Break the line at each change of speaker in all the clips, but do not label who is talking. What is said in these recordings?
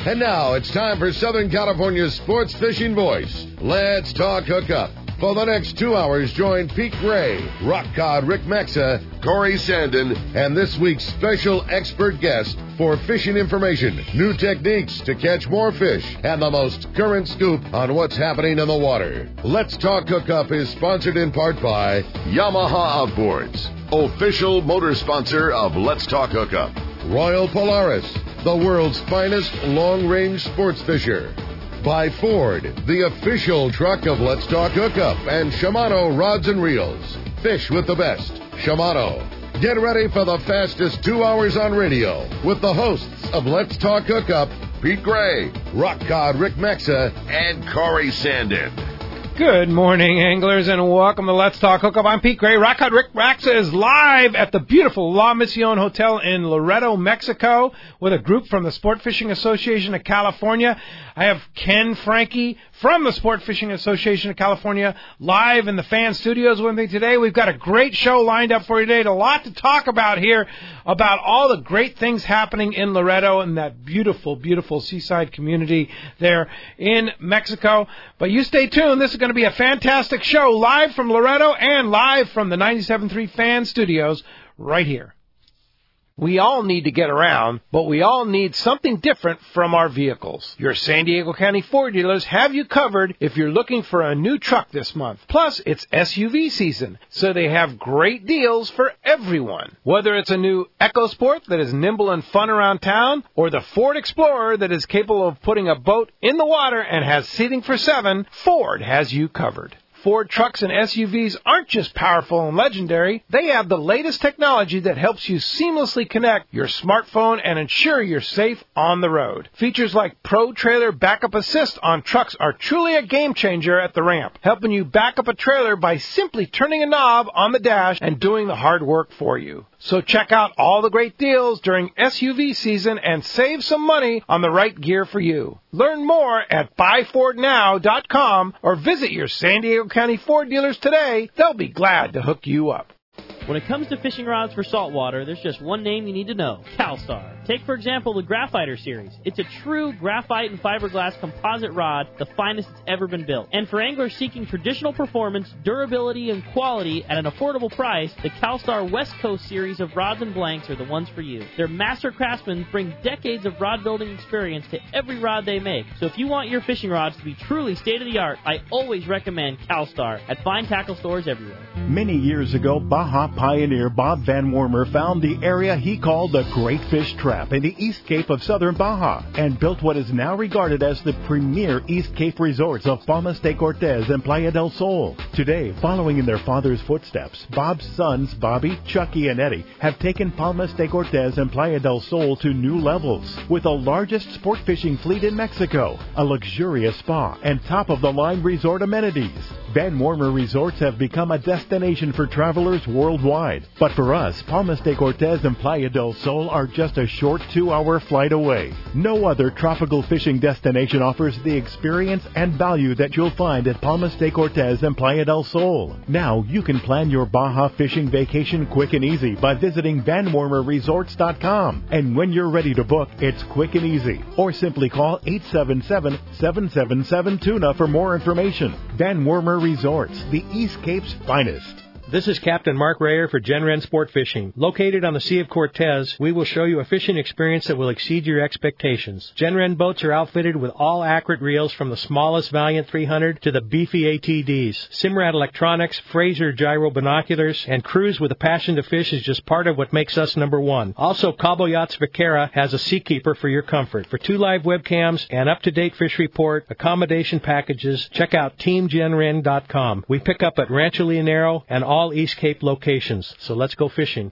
And now it's time for Southern California's sports fishing voice. Let's talk hookup. For the next 2 hours, join Pete Gray, Rock Cod Rick Maxa, Corey Sandin, and this week's special expert guest for fishing information, new techniques to catch more fish, and the most current scoop on what's happening in the water. Let's Talk Hookup is sponsored in part by Yamaha Outboards, official motor sponsor of Let's Talk Hookup. Royal Polaris, the world's finest long-range sports fisher. By Ford, the official truck of Let's Talk Hookup, and Shimano Rods and Reels. Fish with the best. Shimano. Get ready for the fastest 2 hours on radio with the hosts of Let's Talk Hookup, Pete Gray, Rock Cod Rick Maxa, and Corey Sandin.
Good morning, anglers, and welcome to Let's Talk Hookup. I'm Pete Gray. Rock Cod Rick Maxa is live at the beautiful La Misión Hotel in Loreto, Mexico, with a group from the Sport Fishing Association of California. I have Ken Franke from the Sport Fishing Association of California live in the fan studios with me today. We've got a great show lined up for you today. A lot to talk about here, about all the great things happening in Loreto and that beautiful, beautiful seaside community there in Mexico. But you stay tuned. This is going to be a fantastic show live from Loreto and live from the 97.3 fan studios right here. We all need to get around, but we all need something different from our vehicles. Your San Diego County Ford dealers have you covered if you're looking for a new truck this month. Plus, it's SUV season, so they have great deals for everyone. Whether it's a new EcoSport that is nimble and fun around town, or the Ford Explorer that is capable of putting a boat in the water and has seating for 7, Ford has you covered. Ford trucks and SUVs aren't just powerful and legendary. They have the latest technology that helps you seamlessly connect your smartphone and ensure you're safe on the road. Features like Pro Trailer Backup Assist on trucks are truly a game changer at the ramp, helping you back up a trailer by simply turning a knob on the dash and doing the hard work for you. So check out all the great deals during SUV season and save some money on the right gear for you. Learn more at buyfordnow.com or visit your San Diego County Ford dealers today. They'll be glad to hook you up.
When it comes to fishing rods for saltwater, there's just one name you need to know, CalStar. Take, for example, the Graphiter series. It's a true graphite and fiberglass composite rod, the finest it's ever been built. And for anglers seeking traditional performance, durability, and quality at an affordable price, the CalStar West Coast series of rods and blanks are the ones for you. Their master craftsmen bring decades of rod building experience to every rod they make. So if you want your fishing rods to be truly state-of-the-art, I always recommend CalStar at fine tackle stores everywhere.
Many years ago, Baja pioneer Bob Van Wormer found the area he called the Great Fish Trap in the East Cape of southern Baja and built what is now regarded as the premier East Cape resorts of Palmas de Cortez and Playa del Sol. Today, following in their father's footsteps, Bob's sons, Bobby, Chucky, and Eddie, have taken Palmas de Cortez and Playa del Sol to new levels. With the largest sport fishing fleet in Mexico, a luxurious spa, and top-of-the-line resort amenities, Van Wormer Resorts have become a destination for travelers worldwide. But for us, Palmas de Cortez and Playa del Sol are just a short 2-hour flight away. No other tropical fishing destination offers the experience and value that you'll find at Palmas de Cortez and Playa del Sol. Now you can plan your Baja fishing vacation quick and easy by visiting VanWormerResorts.com. And when you're ready to book, it's quick and easy. Or simply call 877-777-TUNA for more information. Van Wormer Resorts, the East Cape's finest.
This is Captain Mark Rayer for Genren Sport Fishing. Located on the Sea of Cortez, we will show you a fishing experience that will exceed your expectations. Genren boats are outfitted with all accurate reels from the smallest Valiant 300 to the beefy ATDs. Simrad electronics, Fraser gyro binoculars, and crews with a passion to fish is just part of what makes us number one. Also, Cabo Yachts Vaquera has a Seakeeper for your comfort. For 2 live webcams, an up-to-date fish report, accommodation packages, check out TeamGenren.com. We pick up at Rancho Leonero and all East Cape locations. So let's go fishing.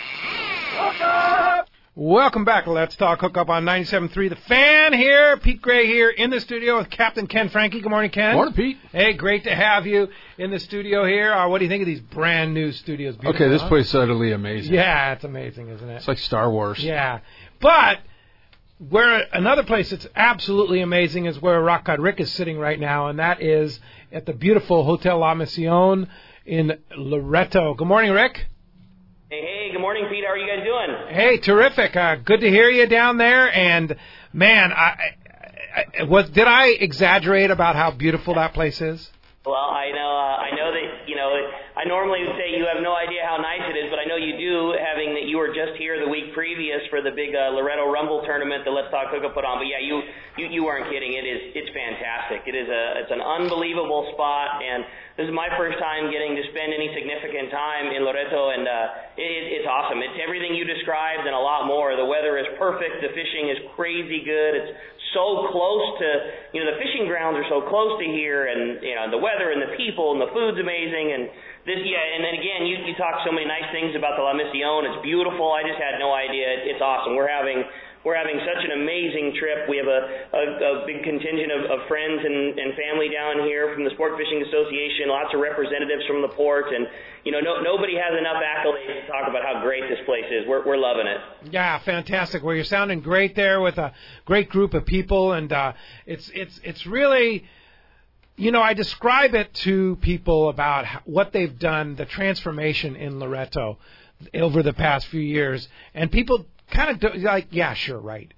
Welcome back. Let's Talk Hookup on 97.3 The Fan here. Pete Gray here in the studio with Captain Ken Franke. Good morning, Ken.
Morning, Pete.
Hey, great to have you in the studio here. What do you think of these brand new studios? Beautiful,
okay, this place is utterly amazing.
Yeah, it's amazing, isn't it?
It's like Star Wars.
Yeah. But where another place that's absolutely amazing is where Rock Cod Rick is sitting right now, and that is at the beautiful Hotel La Misión in Loreto. Good morning, Rick.
Hey, good morning, Pete. How are you guys doing?
Hey, terrific. Good to hear you down there. And, man, Did I exaggerate about how beautiful that place is?
Well, I know that, I normally would say you have no idea how nice it is, but I know you do, having that you were just here the week previous for the big Loretto Rumble tournament that Let's Talk Hookup put on. But yeah, you weren't kidding. It's fantastic. It's an unbelievable spot, and this is my first time getting to spend any significant time in Loretto, and it's awesome. It's everything you described and a lot more. The weather is perfect. The fishing is crazy good. It's so close to, the fishing grounds are so close to here, and the weather and the people and the food's amazing, and and then again, you talk so many nice things about the La Misión. It's beautiful. I just had no idea. It's awesome. We're having such an amazing trip. We have a big contingent of friends and family down here from the Sport Fishing Association, lots of representatives from the port, and nobody has enough accolades to talk about how great this place is. We're loving it.
Yeah, fantastic. Well, you're sounding great there with a great group of people, and it's really, I describe it to people about what they've done, the transformation in Loretto over the past few years, and people kind of like, yeah, sure, right,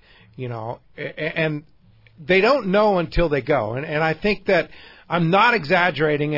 and they don't know until they go, and I think that I'm not exaggerating,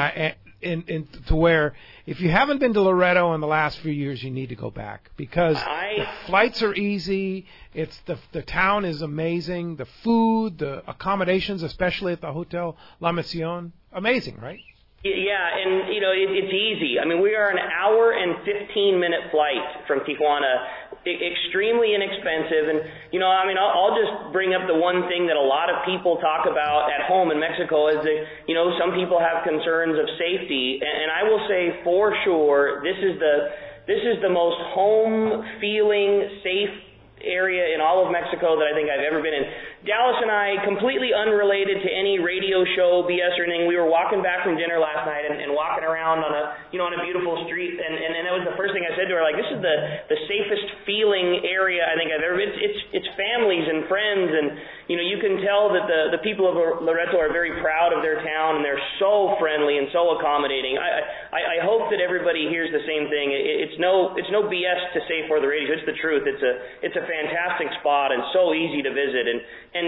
and to where if you haven't been to Loretto in the last few years, you need to go back, because the flights are easy, the town is amazing, the food, the accommodations, especially at the Hotel La Misión, amazing, right?
Yeah, and it's easy. I mean, we are an hour and 15-minute flight from Tijuana, extremely inexpensive, and I'll just bring up the one thing that a lot of people talk about at home in Mexico is that some people have concerns of safety, and I will say for sure this is the most home-feeling, safe area in all of Mexico that I think I've ever been in. Dallas and I, completely unrelated to any radio show, BS or anything, we were walking back from dinner last night and walking around on a beautiful street, and that was the first thing I said to her, like, this is the safest feeling area I think I've ever been. It's families and friends, and you can tell that the people of Loretto are very proud of their town, and they're so friendly and so accommodating. I hope that everybody hears the same thing. It's no BS to say for the radio. It's the truth. It's a fantastic spot and so easy to visit, and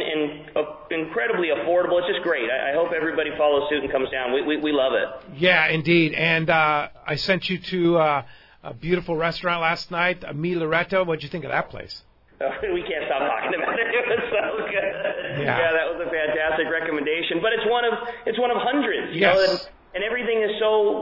incredibly affordable. It's just great. I hope everybody follows suit and comes down. We love it.
Yeah, indeed. And I sent you to a beautiful restaurant last night, Mi Loretto. What'd you think of that place?
We can't stop talking about it. It was so good. Yeah, that was a fantastic recommendation. But it's one of hundreds.
Yes.
And everything is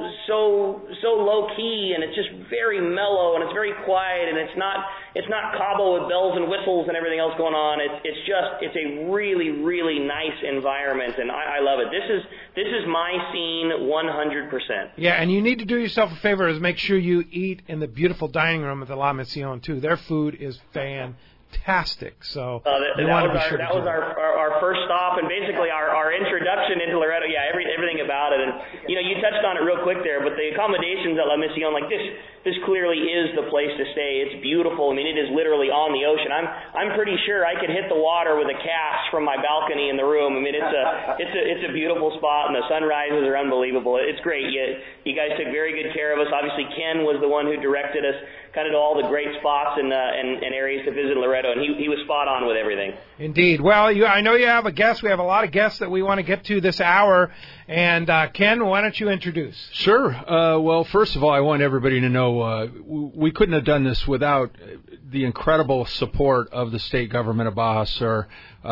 so low key, and it's just very mellow, and it's very quiet, and it's not Cabo with bells and whistles and everything else going on. It's a really, really nice environment, and I love it. This is my scene 100%.
Yeah, and you need to do yourself a favor is make sure you eat in the beautiful dining room at the La Misión too. Their food is fantastic. So that
was our first stop, and basically our introduction into Loretto. Yeah, everything about it, and you touched on it real quick there, but the accommodations at La Misión, like this clearly is the place to stay. It's beautiful. I mean, it is literally on the ocean. I'm pretty sure I could hit the water with a cast from my balcony in the room. I mean, it's a beautiful spot, and the sunrises are unbelievable. It's great. You guys took very good care of us. Obviously, Ken was the one who directed us kind of to all the great spots and areas to visit Loretto, and he was spot on with everything.
Indeed. Well, I know you have a guest. We have a lot of guests that we want to get to this hour. And Ken, why don't you introduce?
Sure. Well, first of all, I want everybody to know we couldn't have done this without the incredible support of the state government of Baja Sur.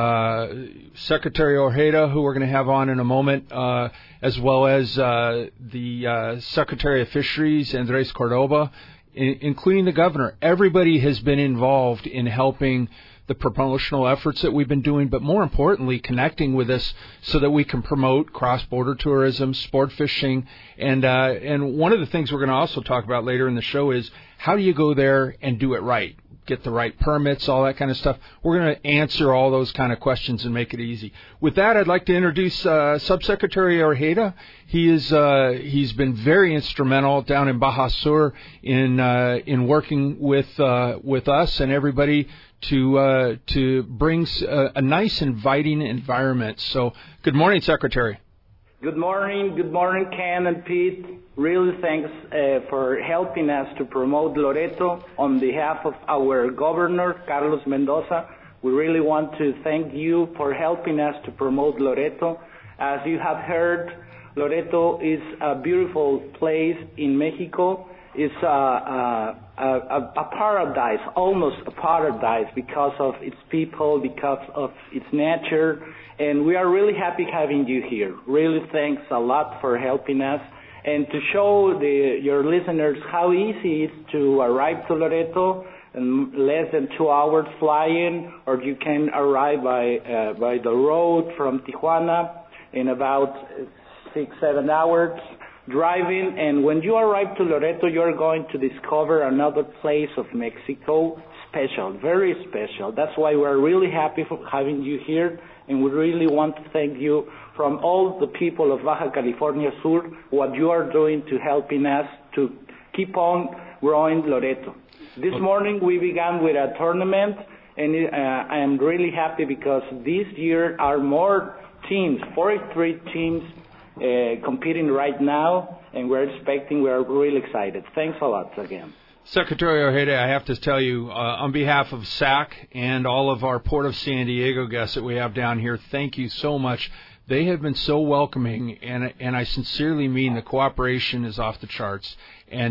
Secretary Ojeda, who we're going to have on in a moment, as well as the Secretary of Fisheries, Andres Cordoba, including the governor. Everybody has been involved in helping the promotional efforts that we've been doing, but more importantly, connecting with us so that we can promote cross-border tourism, sport fishing, and one of the things we're going to also talk about later in the show is how do you go there and do it right? Get the right permits, all that kind of stuff. We're going to answer all those kind of questions and make it easy. With that, I'd like to introduce Subsecretary Ojeda. He's been very instrumental down in Baja Sur in working with us and everybody to bring a nice, inviting environment. So, good morning, Secretary.
Good morning, Ken and Pete. Really thanks for helping us to promote Loretto on behalf of our governor, Carlos Mendoza. We really want to thank you for helping us to promote Loreto. As you have heard, Loreto is a beautiful place in Mexico. It's a paradise, almost a paradise, because of its people, because of its nature, and we are really happy having you here. Really thanks a lot for helping us, and to show your listeners how easy it is to arrive to Loreto in less than 2 hours flying, or you can arrive by the road from Tijuana in about 6-7 hours driving. And when you arrive to Loreto, you're going to discover another place of Mexico, special, very special. That's why we're really happy for having you here, and we really want to thank you from all the people of Baja California Sur, what you are doing to helping us to keep on growing Loreto. This morning we began with a tournament, and I am really happy because this year are more teams, 43 teams competing right now, and we're really excited. Thanks a lot again.
Secretary Ojeda, I have to tell you, on behalf of SAC and all of our Port of San Diego guests that we have down here, thank you so much. They have been so welcoming, and I sincerely mean the cooperation is off the charts, and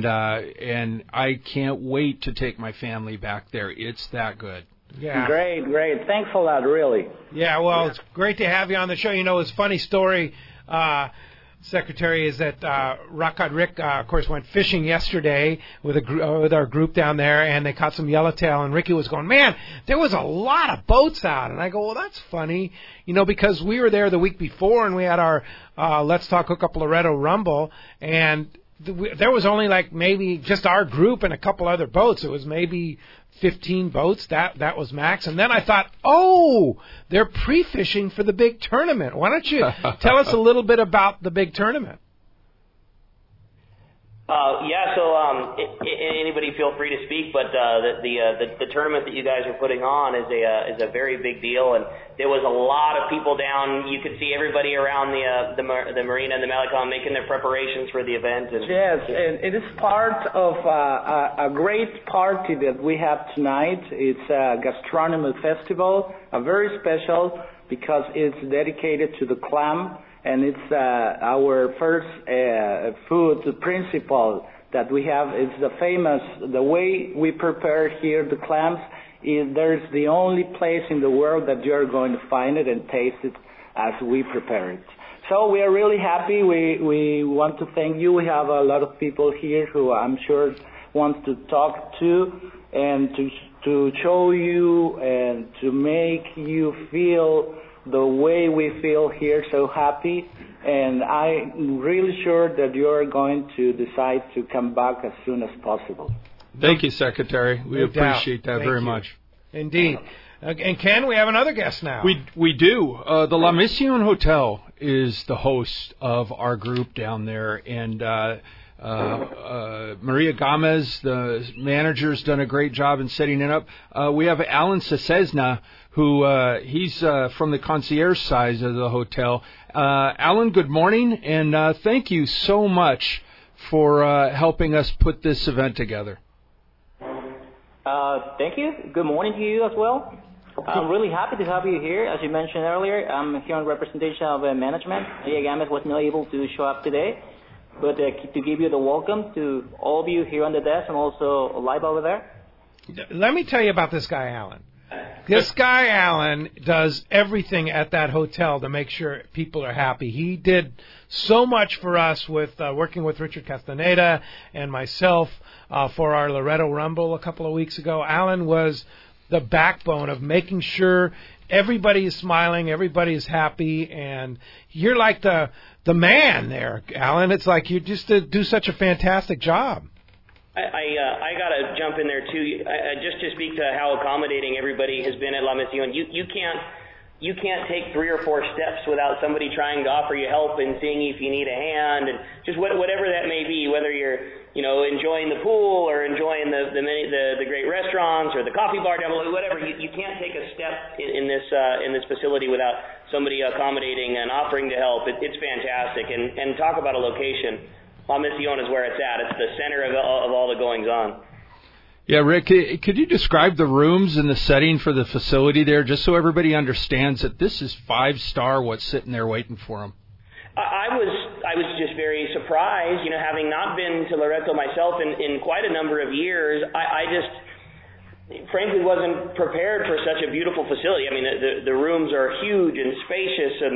I can't wait to take my family back there. It's that good.
Yeah.
Great. Thanks a lot, really.
Yeah, well, It's great to have you on the show. You know, it's a funny story, Secretary, is that Rock God Rick, of course, went fishing yesterday with our group down there, and they caught some yellowtail, and Ricky was going, man, there was a lot of boats out. And I go, well, that's funny, you know, because we were there the week before, and we had our Let's Talk Hookup Loreto Rumble, and there was only like maybe just our group and a couple other boats. It was maybe 15 boats. That was max. And then I thought, oh, they're pre-fishing for the big tournament. Why don't you tell us a little bit about the big tournament?
Anybody feel free to speak, but the tournament that you guys are putting on is a very big deal, and there was a lot of people down. You could see everybody around the marina and the Malecon making their preparations for the event.
Yes, and it is part of a great party that we have tonight. It's a gastronomy festival, a very special because it's dedicated to the clam. And it's our first food principle that we have. It's the way we prepare here the clams. There's the only place in the world that you're going to find it and taste it as we prepare it. So we are really happy. We want to thank you. We have a lot of people here who I'm sure want to talk to and to show you and to make you feel the way we feel here, so happy, and I'm really sure that you're going to decide to come back as soon as possible.
Thank you, Secretary. We appreciate that very much.
Indeed. And Ken, we have another guest now.
We do. The La Mission Hotel is the host of our group down there, and Maria Gomez, the manager's done a great job in setting it up. We have Alan Cesesna, who he's from the concierge side of the hotel. Alan, good morning, and thank you so much for helping us put this event together.
Thank you. Good morning to you as well. I'm really happy to have you here. As you mentioned earlier, I'm here on representation of management. Maria Gomez was not able to show up today, but to give you the welcome to all of you here on the desk and also live over there.
Let me tell you about this guy, Alan. This guy, Alan, does everything at that hotel to make sure people are happy. He did so much for us with working with Richard Castaneda and myself for our Loreto Rumble a couple of weeks ago. Alan was the backbone of making sure everybody is smiling, everybody is happy, and you're like the man there, Alan. It's like you just do such a fantastic job.
I got to jump in there too. Just to speak to how accommodating everybody has been at La Mission. You can't take 3 or 4 steps without somebody trying to offer you help and seeing if you need a hand, and just whatever that may be. Whether you're enjoying the pool or enjoying the great restaurants or the coffee bar down below, whatever. You can't take a step in this facility without somebody accommodating and offering to help. It's fantastic. And talk about a location. La Mission is where it's at. It's the center of all the goings-on.
Yeah, Rick, could you describe the rooms and the setting for the facility there, just so everybody understands that this is 5-star what's sitting there waiting for them?
I was just very surprised, having not been to Loreto myself in quite a number of years. I just frankly wasn't prepared for such a beautiful facility. I mean, the rooms are huge and spacious, and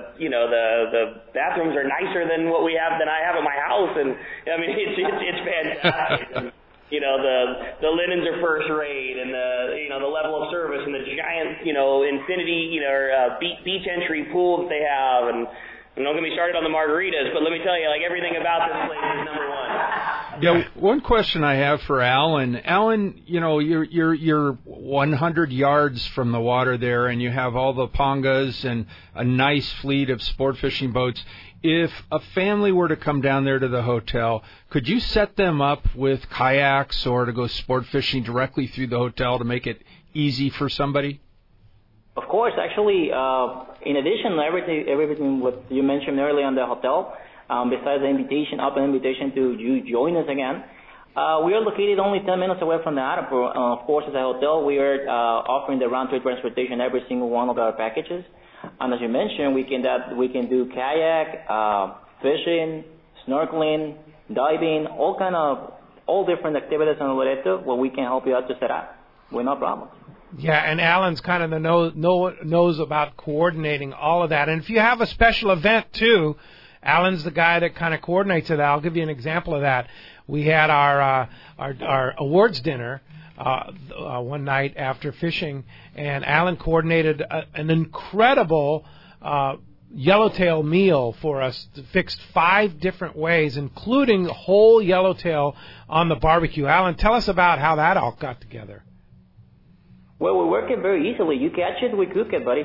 the bathrooms are nicer than I have at my house, and I mean it's fantastic. The linens are first rate, and the level of service, and the giant infinity beach entry pool that they have, and don't get me started on the margaritas, but let me tell you, everything about this place is number one.
Yeah, one question I have for Alan. Alan, you're 100 yards from the water there, and you have all the pangas and a nice fleet of sport fishing boats. If a family were to come down there to the hotel, could you set them up with kayaks or to go sport fishing directly through the hotel to make it easy for somebody?
Of course. Actually, in addition to everything what you mentioned earlier on the hotel, besides the open invitation to you join us again, we are located only 10 minutes away from the airport. Of course, as a hotel, we are offering the round-trip transportation every single one of our packages. And as you mentioned, we can do kayak, fishing, snorkeling, diving, all different activities in Loreto where we can help you out to set up with no problem.
Yeah, and Alan's kind of knows about coordinating all of that. And if you have a special event too, Alan's the guy that kind of coordinates it. I'll give you an example of that. We had our awards dinner one night after fishing, and Alan coordinated an incredible yellowtail meal for us, fixed 5 different ways, including whole yellowtail on the barbecue. Alan, tell us about how that all got together.
Well, we work it very easily. You catch it, we cook it, buddy.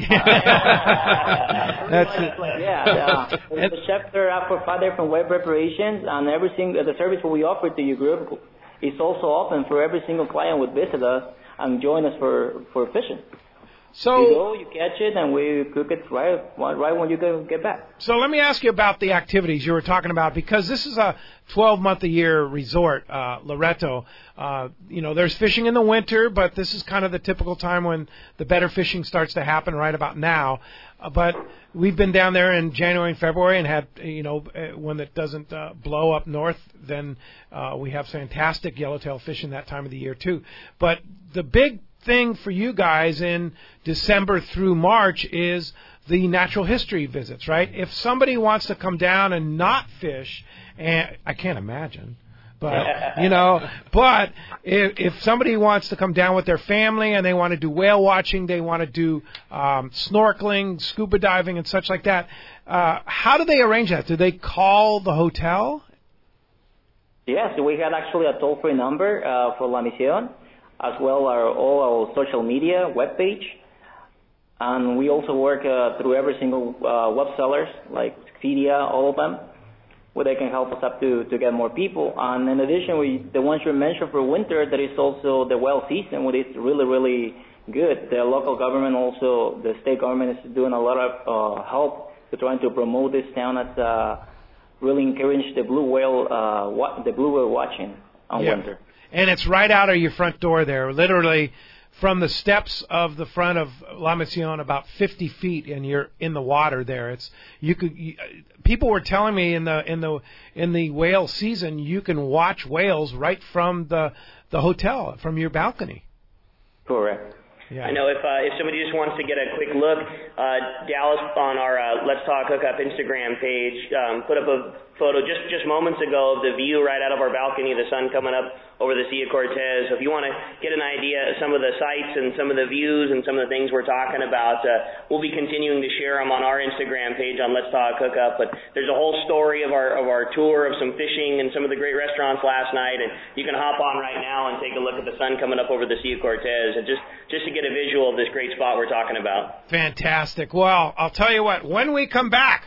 The chefs are out for 5 different way preparations, and the service we offer to your group is also open for every single client would visit us and join us for fishing.
So
you go, you catch it, and we cook it right when you get back.
So let me ask you about the activities you were talking about, because this is a 12-month-a-year resort, Loreto. There's fishing in the winter, but this is kind of the typical time when the better fishing starts to happen right about now. But we've been down there in January and February and had, when it doesn't blow up north, then we have fantastic yellowtail fishing that time of the year too. But the big thing for you guys in December through March is the natural history visits, right? If somebody wants to come down and not fish, and I can't imagine, but but if somebody wants to come down with their family and they want to do whale watching, they want to do snorkeling, scuba diving, and such like that, how do they arrange that? Do they call the hotel?
Yes, we have actually a toll-free number for La Misión, as well as all our social media webpage, and we also work through every single web sellers like Expedia, all of them, where they can help us up to get more people. And in addition, the ones you mentioned for winter, there is also the whale season, which is really, really good. The local government, also the state government, is doing a lot of help to trying to promote this town as really encourage the blue whale watching on winter.
And it's right out of your front door there, literally from the steps of the front of La Misión, about 50 feet, and you're in the water there. People were telling me in the whale season, you can watch whales right from the hotel, from your balcony.
Correct.
Yeah.
I know if somebody just wants to get a quick look, Dallas on our Let's Talk Hookup Instagram page put up a photo just moments ago of the view right out of our balcony, the sun coming up over the Sea of Cortez. So if you want to get an idea of some of the sights and some of the views and some of the things we're talking about, we'll be continuing to share them on our Instagram page on Let's Talk Hookup. But there's a whole story of our tour of some fishing and some of the great restaurants last night, and you can hop on right now and take a look at the sun coming up over the Sea of Cortez, and just to get a visual of this great spot we're talking about.
Fantastic. Well, I'll tell you what, when we come back,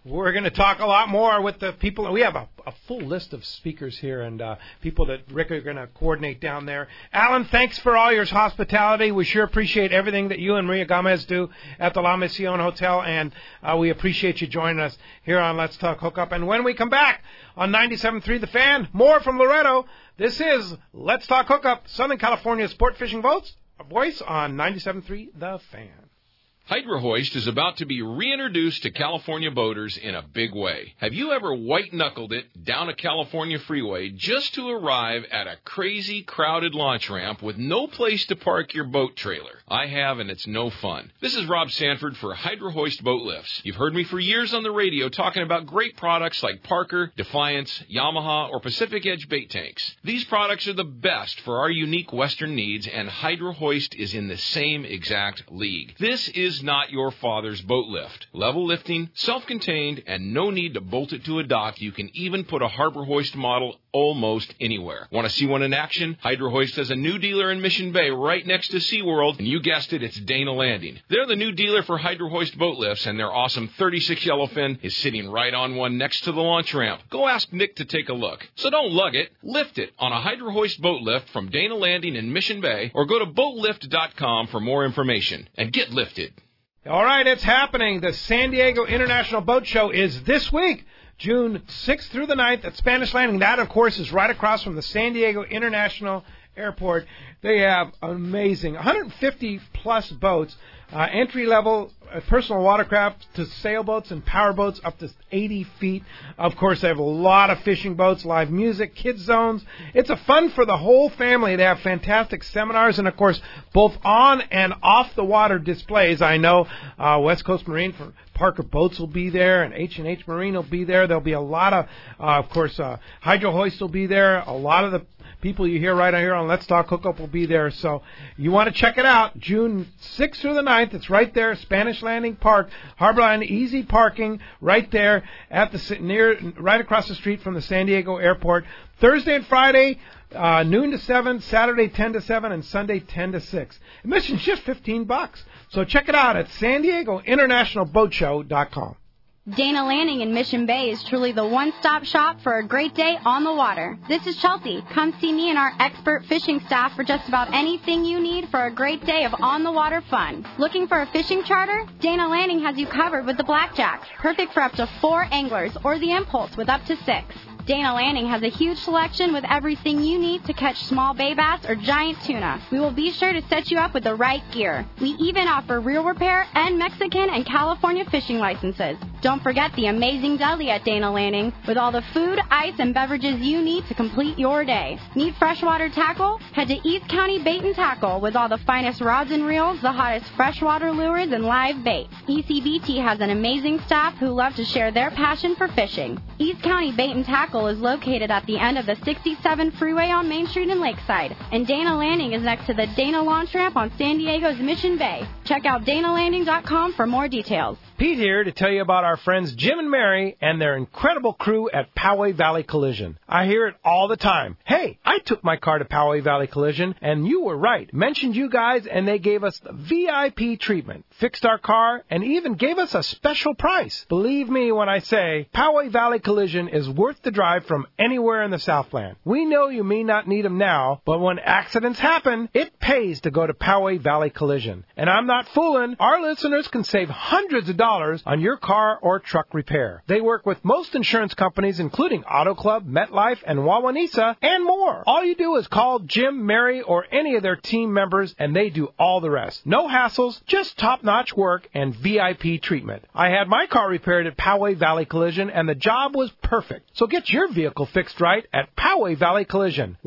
We're going to talk a lot more with the people. We have a full list of speakers here and people that Rick are going to coordinate down there. Alan, thanks for all your hospitality. We sure appreciate everything that you and Maria Gomez do at the La Mission Hotel, and we appreciate you joining us here on Let's Talk Hookup. And when we come back on 97.3 The Fan, more from Loretto. This is Let's Talk Hookup, Southern California Sport Fishing Voice on 97.3 The Fan.
Hydro Hoist is about to be reintroduced to California boaters in a big way. Have you ever white-knuckled it down a California freeway just to arrive at a crazy, crowded launch ramp with no place to park your boat trailer? I have, and it's no fun. This is Rob Sanford for Hydro Hoist Boat Lifts. You've heard me for years on the radio talking about great products like Parker, Defiance, Yamaha, or Pacific Edge bait tanks. These products are the best for our unique Western needs, and Hydro Hoist is in the same exact league. This is not your father's boat lift. Level lifting, self-contained, and no need to bolt it to a dock. You can even put a Harbor Hoist model almost anywhere. Want to see one in action? Hydro Hoist has a new dealer in Mission Bay right next to SeaWorld, and you guessed it, it's Dana Landing. They're the new dealer for Hydro Hoist boat lifts, and their awesome 36 yellowfin is sitting right on one next to the launch ramp. Go ask Nick to take a look. So don't lug it, lift it on a Hydro Hoist boat lift from Dana Landing in Mission Bay, or go to boatlift.com for more information. And get lifted.
All right, it's happening. The San Diego International Boat Show is this week, June 6th through the 9th at Spanish Landing. That, of course, is right across from the San Diego International Airport. They have amazing 150-plus boats, entry-level personal watercraft to sailboats and powerboats up to 80 feet. Of course, they have a lot of fishing boats, live music, kids zones. It's a fun for the whole family. They have fantastic seminars and, of course, both on and off the water displays. I know West Coast Marine for Parker Boats will be there, and H&H Marine will be there. There'll be a lot of course, Hydro Hoist will be there. A lot of the people you hear right here on Let's Talk Hookup will be there. So you want to check it out. June 6th through the 9th. It's right there, Spanish Landing Park, Harborline, easy parking right there at right across the street from the San Diego Airport. Thursday and Friday, noon to 7, Saturday 10 to 7, and Sunday 10 to 6. Admission's just $15. So check it out at San Diego International Boat Show.com.
Dana Landing in Mission Bay is truly the one-stop shop for a great day on the water. This is Chelsea. Come see me and our expert fishing staff for just about anything you need for a great day of on-the-water fun. Looking for a fishing charter? Dana Landing has you covered with the Blackjacks, perfect for up to 4 anglers, or the Impulse with up to 6. Dana Landing has a huge selection with everything you need to catch small bay bass or giant tuna. We will be sure to set you up with the right gear. We even offer reel repair and Mexican and California fishing licenses. Don't forget the amazing deli at Dana Landing with all the food, ice, and beverages you need to complete your day. Need freshwater tackle? Head to East County Bait and Tackle with all the finest rods and reels, the hottest freshwater lures, and live bait. ECBT has an amazing staff who love to share their passion for fishing. East County Bait and Tackle is located at the end of the 67 freeway on Main Street in Lakeside, and Dana Landing is next to the Dana Launch Ramp on San Diego's Mission Bay. Check out DanaLanding.com for more details.
Pete here to tell you about our friends Jim and Mary and their incredible crew at Poway Valley Collision. I hear it all the time. Hey, I took my car to Poway Valley Collision, and you were right. Mentioned you guys, and they gave us the VIP treatment, fixed our car, and even gave us a special price. Believe me when I say Poway Valley Collision is worth the drive from anywhere in the Southland. We know you may not need them now, but when accidents happen, it pays to go to Poway Valley Collision. And I'm not fooling. Our listeners can save hundreds of dollars on your car or truck repair. They work with most insurance companies, including Auto Club, MetLife, and Wawanesa, and more. All you do is call Jim, Mary, or any of their team members, and they do all the rest. No hassles, just top-notch work and VIP treatment. I had my car repaired at Poway Valley Collision, and the job was perfect. So get your vehicle fixed right at Poway Valley Collision,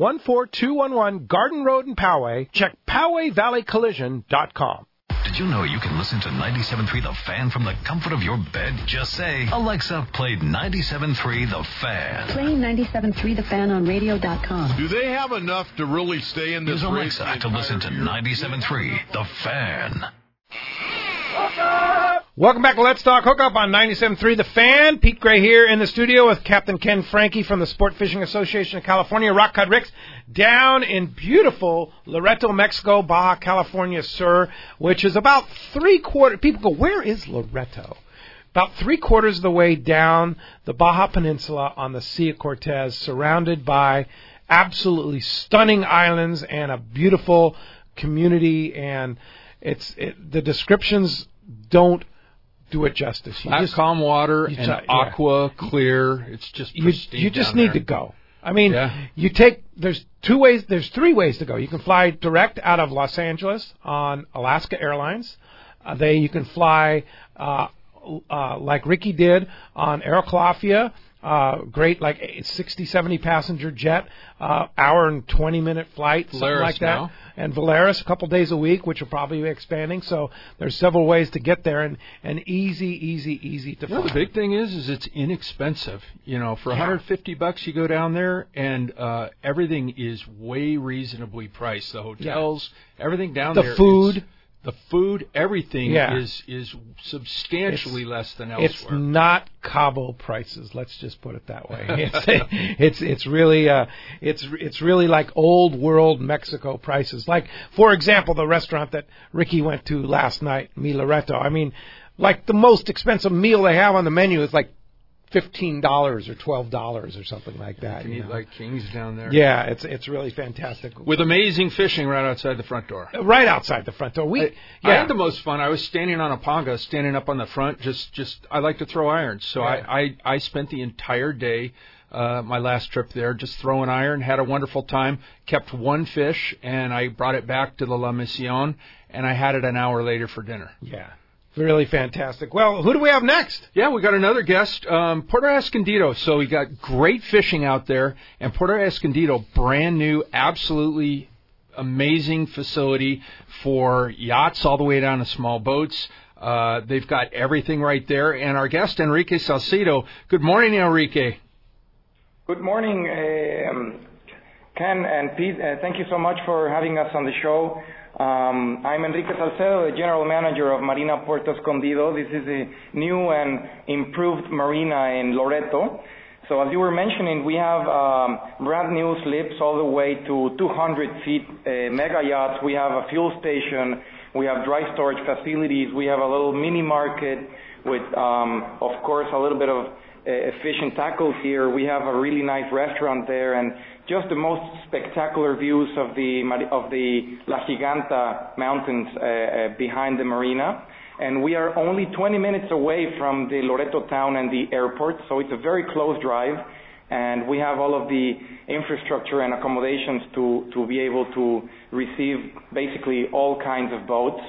14211 Garden Road in Poway. Check PowayValleyCollision.com.
Did you know you can listen to 97.3 The Fan from the comfort of your bed? Just say, Alexa, play 97.3 The Fan.
Play 97.3 The Fan on radio.com.
Do they have enough to really stay in this
Use Alexa to listen to 97.3 The Fan.
Welcome back to Let's Talk Hookup on 97.3 The Fan. Pete Gray here in the studio with Captain Ken Frankie from the Sport Fishing Association of California, Rock Cod Ricks, down in beautiful Loreto, Mexico, Baja California Sur, which is about 3/4. People go, where is Loreto? about 3/4 of the way down the Baja Peninsula on the Sea of Cortez, surrounded by absolutely stunning islands and a beautiful community, and the descriptions don't do it justice.
Calm water and aqua clear. It's just pristine.
You just need to go. I mean, there's 3 ways to go. You can fly direct out of Los Angeles on Alaska Airlines. You can fly like Ricky did on Aeroclafia. Great, like 60, 70 passenger jet, hour and 20-minute flight, something
Volaris
like that.
now.
And Volaris, a couple days a week, which will probably be expanding. So there's several ways to get there, and easy to fly.
The big thing is it's inexpensive. For $150 you go down there, and everything is way reasonably priced. The hotels, everything down there. The food, everything is substantially less than elsewhere.
It's not Cabo prices. Let's just put it that way. It's really like old world Mexico prices. Like, for example, the restaurant that Ricky went to last night, Mi Loreto. I mean, like the most expensive meal they have on the menu is like $15 or $12 or something like that.
You can eat like kings down there.
Yeah, it's really fantastic.
With amazing fishing right outside the front door.
Right outside the front door.
I had the most fun. I was standing on a panga, standing up on the front. Just I like to throw irons, so I spent the entire day, my last trip there, just throwing iron. Had a wonderful time. Kept one fish, and I brought it back to the La Misión, and I had it an hour later for dinner.
Yeah. Really fantastic. Well, who do we have next?
Yeah, we got another guest, Puerto Escondido. So we got great fishing out there, and Puerto Escondido, brand new, absolutely amazing facility for yachts all the way down to small boats. They've got everything right there. And our guest, Enrique Salcido. Good morning, Enrique.
Good morning, Ken and Pete. Thank you so much for having us on the show. I'm Enrique Salcedo, the General Manager of Marina Puerto Escondido. This is a new and improved marina in Loreto. So as you were mentioning, we have brand new slips all the way to 200 feet, mega yachts. We have a fuel station. We have dry storage facilities. We have a little mini market with, of course, a little bit of fish and tackles here. We have a really nice restaurant there, and just the most spectacular views of the La Giganta mountains behind the marina. And we are only 20 minutes away from the Loreto town and the airport, so it's a very close drive. And we have all of the infrastructure and accommodations to be able to receive basically all kinds of boats.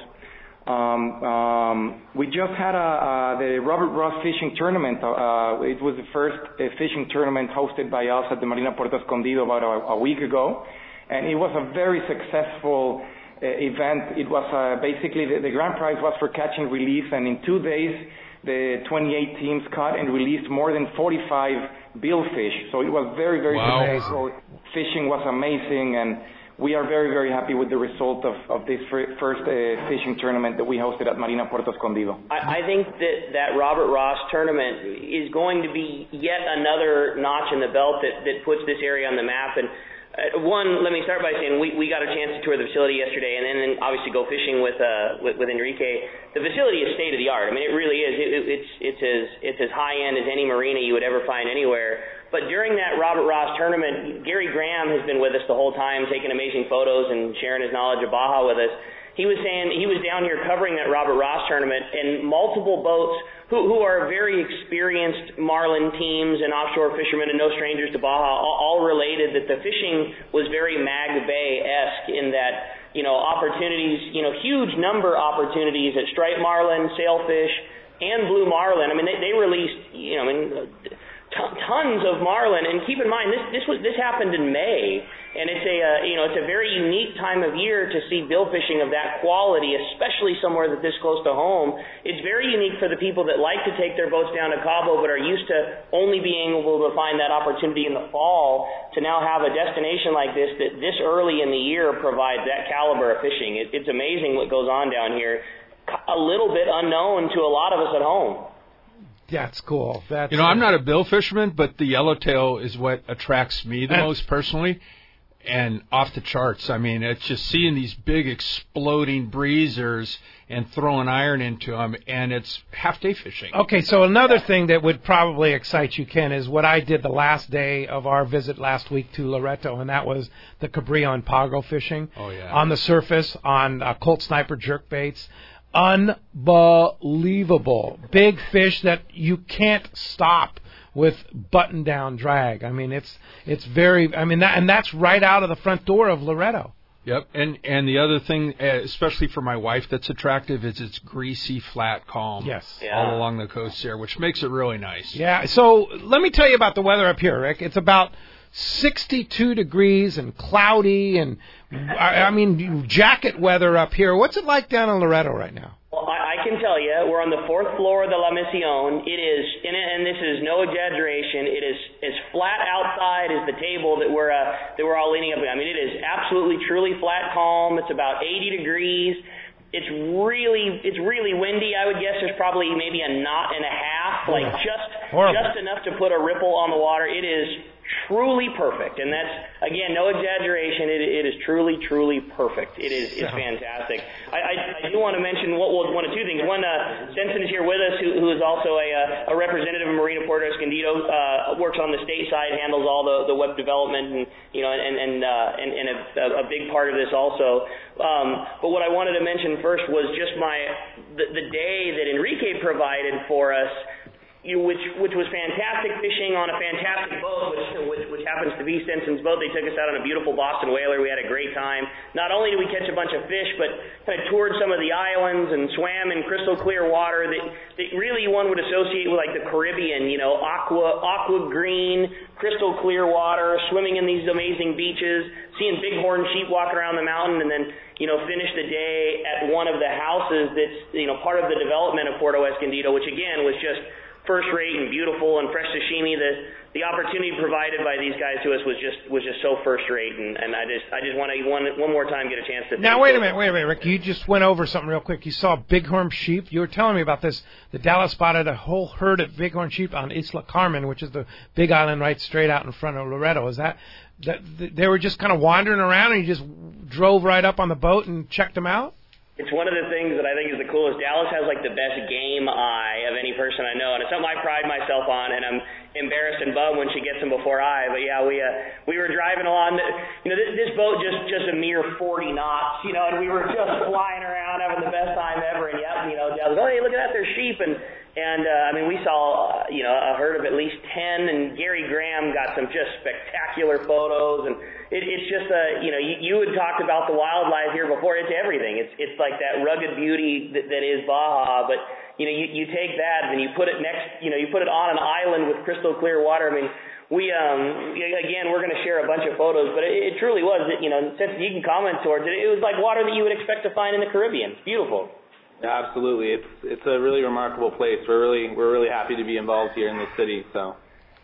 We just had the Robert Ross Fishing Tournament. It was the first fishing tournament hosted by us at the Marina Puerto Escondido about a week ago, and it was a very successful event. It was basically the grand prize was for catch and release, and in 2 days the 28 teams caught and released more than 45 billfish. So it was very, very successful. Fishing was amazing, and we are very, very happy with the result of this first fishing tournament that we hosted at Marina Puerto Escondido.
I think that Robert Ross tournament is going to be yet another notch in the belt that puts this area on the map. And one, let me start by saying we got a chance to tour the facility yesterday, and then obviously go fishing with Enrique. The facility is state of the art. I mean, it really is. It's as high end as any marina you would ever find anywhere. But during that Robert Ross tournament, Gary Graham has been with us the whole time, taking amazing photos and sharing his knowledge of Baja with us. He was saying he was down here covering that Robert Ross tournament, and multiple boats who are very experienced marlin teams and offshore fishermen and no strangers to Baja, all related that the fishing was very Mag Bay-esque in that, opportunities, huge number opportunities at striped marlin, sailfish, and blue marlin. I mean, they released, tons of marlin, and keep in mind this happened in May, and it's a very unique time of year to see bill fishing of that quality, especially somewhere that's this close to home. It's very unique for the people that like to take their boats down to Cabo but are used to only being able to find that opportunity in the fall, to now have a destination like this that this early in the year provides that caliber of fishing. It's amazing what goes on down here, a little bit unknown to a lot of us at home.
That's cool.
I'm not a bill fisherman, but the yellowtail is what attracts me the most personally. and off the charts. I mean, it's just seeing these big exploding breezers and throwing iron into them, and it's half-day fishing.
Okay, so another thing that would probably excite you, Ken, is what I did the last day of our visit last week to Loreto, and that was the Cabrillo Pago fishing.
Oh, yeah.
On the surface, on Colt Sniper jerkbaits. Unbelievable. Big fish that you can't stop with button-down drag. I mean, it's very, I mean, that's right out of the front door of Loreto.
Yep, and the other thing, especially for my wife, that's attractive is its greasy, flat calm.
Yes.
All along the coast there, which makes it really nice.
Yeah, so let me tell you about the weather up here, Rick. It's about 62 degrees and cloudy, and, I mean, jacket weather up here. What's it like down in Loreto right now?
Well, I can tell you, we're on the 4th floor of the La Misión. It is, and this is no exaggeration, it is as flat outside as the table that we're all leaning up. I mean, it is absolutely, truly flat calm. It's about 80 degrees. It's really windy. I would guess there's probably maybe a knot and a half, like just enough to put a ripple on the water. It is truly perfect, and that's, again, no exaggeration. It is truly, truly perfect. It's fantastic. I do want to mention one of two things. One, Stenson is here with us, who is also a representative of Marina Puerto Escondido, works on the state side, handles all the web development, and a big part of this also. But what I wanted to mention first was just the day that Enrique provided for us, which was fantastic fishing on a fantastic boat, which happens to be Stenson's boat. They took us out on a beautiful Boston whaler. We had a great time. Not only did we catch a bunch of fish, but kind of toured some of the islands and swam in crystal clear water that really one would associate with like the Caribbean, aqua green, crystal clear water, swimming in these amazing beaches, seeing bighorn sheep walk around the mountain, and then finish the day at one of the houses that's part of the development of Puerto Escondido, which again was just first rate and beautiful and fresh sashimi. The opportunity provided by these guys to us was just so first rate, and I just want to one more time get a chance to.
Now wait a minute, Rick. You just went over something real quick. You saw bighorn sheep. You were telling me about this. The Dallas spotted a whole herd of bighorn sheep on Isla Carmen, which is the big island right straight out in front of Loreto. Is that they were just kind of wandering around, and you just drove right up on the boat and checked them out?
It's one of the things that I think is the coolest. Dallas has like the best game eye of any person I know, and it's something I pride myself on, and I'm embarrassed and bummed when she gets them before I. But yeah, we were driving along. This boat just a mere 40 knots, and we were just flying around having the best time ever. And Dallas goes, oh hey, look at that, there's sheep, and I mean, we saw a herd of at least 10, and Gary Graham got some just spectacular photos, and it's just you had talked about the wildlife here before. It's everything. It's like that rugged beauty that is Baja, but you take that and you put it next, you put it on an island with crystal clear water. I mean, we're going to share a bunch of photos, but it truly was, since you can comment towards it, it was like water that you would expect to find in the Caribbean. It's beautiful.
Yeah, absolutely. It's a really remarkable place. We're really happy to be involved here in the city. So,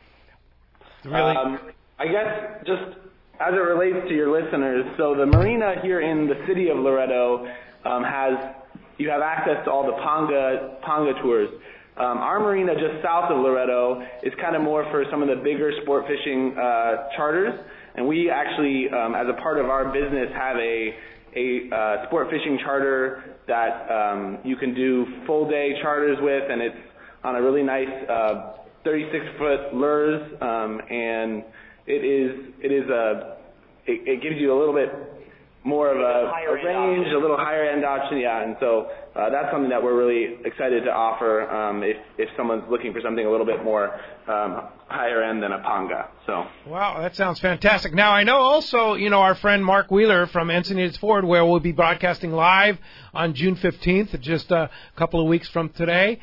really,
I guess just as it relates to your listeners, so the marina here in the city of Loreto you have access to all the Panga tours. Our marina just south of Loreto is kind of more for some of the bigger sport fishing charters, and we actually, as a part of our business, have a sport fishing charter that you can do full day charters with, and it's on a really nice 36-foot lures, and it gives you a little bit more of a range, a little higher end option, yeah. And so that's something that we're really excited to offer if someone's looking for something a little bit more higher end than a Panga. So.
Wow, that sounds fantastic. Now I know also, our friend Mark Wheeler from Encinitas Ford, where we'll be broadcasting live on June 15th, just a couple of weeks from today,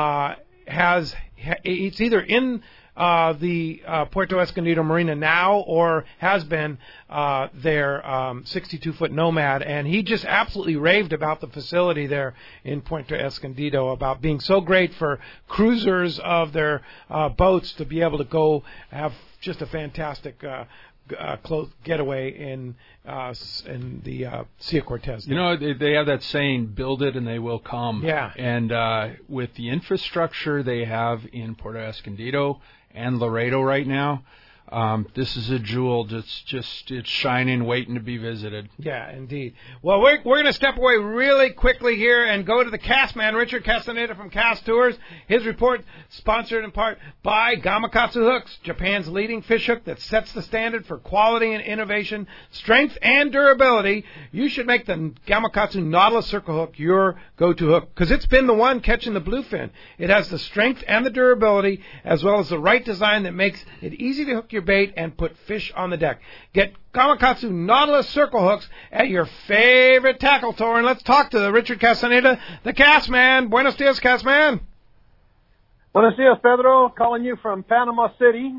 it's either in the Puerto Escondido Marina now or has been their 62-foot Nomad, and he just absolutely raved about the facility there in Puerto Escondido, about being so great for cruisers of their boats to be able to go have just a fantastic close getaway in the Sea of Cortez.
They have that saying, build it and they will come.
Yeah.
And with the infrastructure they have in Puerto Escondido and Laredo right now, This is a jewel it's shining, waiting to be visited.
Yeah, indeed. Well, we're going to step away really quickly here and go to the cast man, Richard Castaneda from Cast Tours. His report sponsored in part by Gamakatsu Hooks, Japan's leading fish hook that sets the standard for quality and innovation, strength and durability. You should make the Gamakatsu Nautilus Circle Hook your go-to hook because it's been the one catching the bluefin. It has the strength and the durability as well as the right design that makes it easy to hook your bait and put fish on the deck. Get Gamakatsu Nautilus Circle Hooks at your favorite tackle store. And let's talk to Richard Castaneda, the cast man. Buenos dias, cast man.
Buenos dias, Pedro. Calling you from Panama City.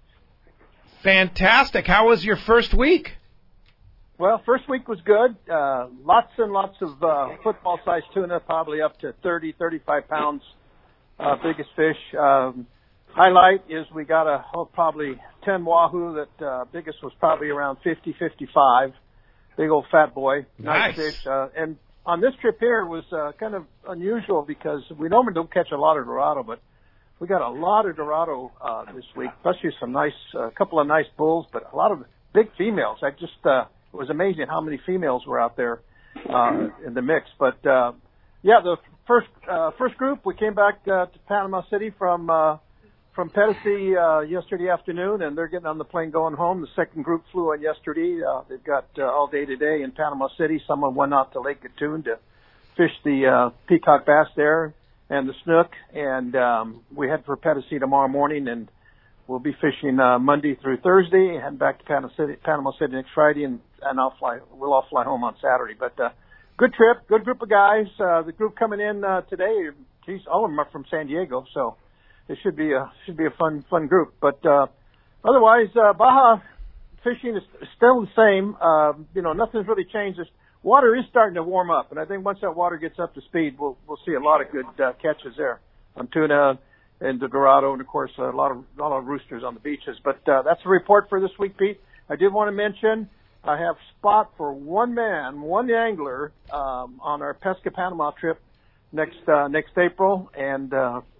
Fantastic. How was your first week?
Well, first week was good. Lots and lots of football-sized tuna, probably up to 30, 35 pounds, biggest fish. Highlight is we got probably 10 wahoo that biggest was probably around 50, 55. Big old fat boy. Nice fish. And on this trip here it was kind of unusual because we normally don't catch a lot of Dorado, but we got a lot of Dorado this week, especially some nice, couple of nice bulls, but a lot of big females. It was amazing how many females were out there in the mix. But yeah, the first group, we came back to Panama City from Tennessee yesterday afternoon, and they're getting on the plane going home. The second group flew in yesterday. They've got all day today in Panama City. Someone went out to Lake Gatun to fish the peacock bass there and the snook, and we head for Tennessee tomorrow morning, and we'll be fishing Monday through Thursday, head back to Panama City next Friday, and we'll all fly home on Saturday. But good trip, good group of guys. The group coming in today, geez, all of them are from San Diego, so it should be a fun group. But otherwise, Baja fishing is still the same. Nothing's really changed. This water is starting to warm up, and I think once that water gets up to speed, we'll see a lot of good catches there on tuna and the Dorado, and of course a lot of roosters on the beaches. But that's the report for this week, Pete. I did want to mention I have spot for one angler on our Pesca Panama trip next April, and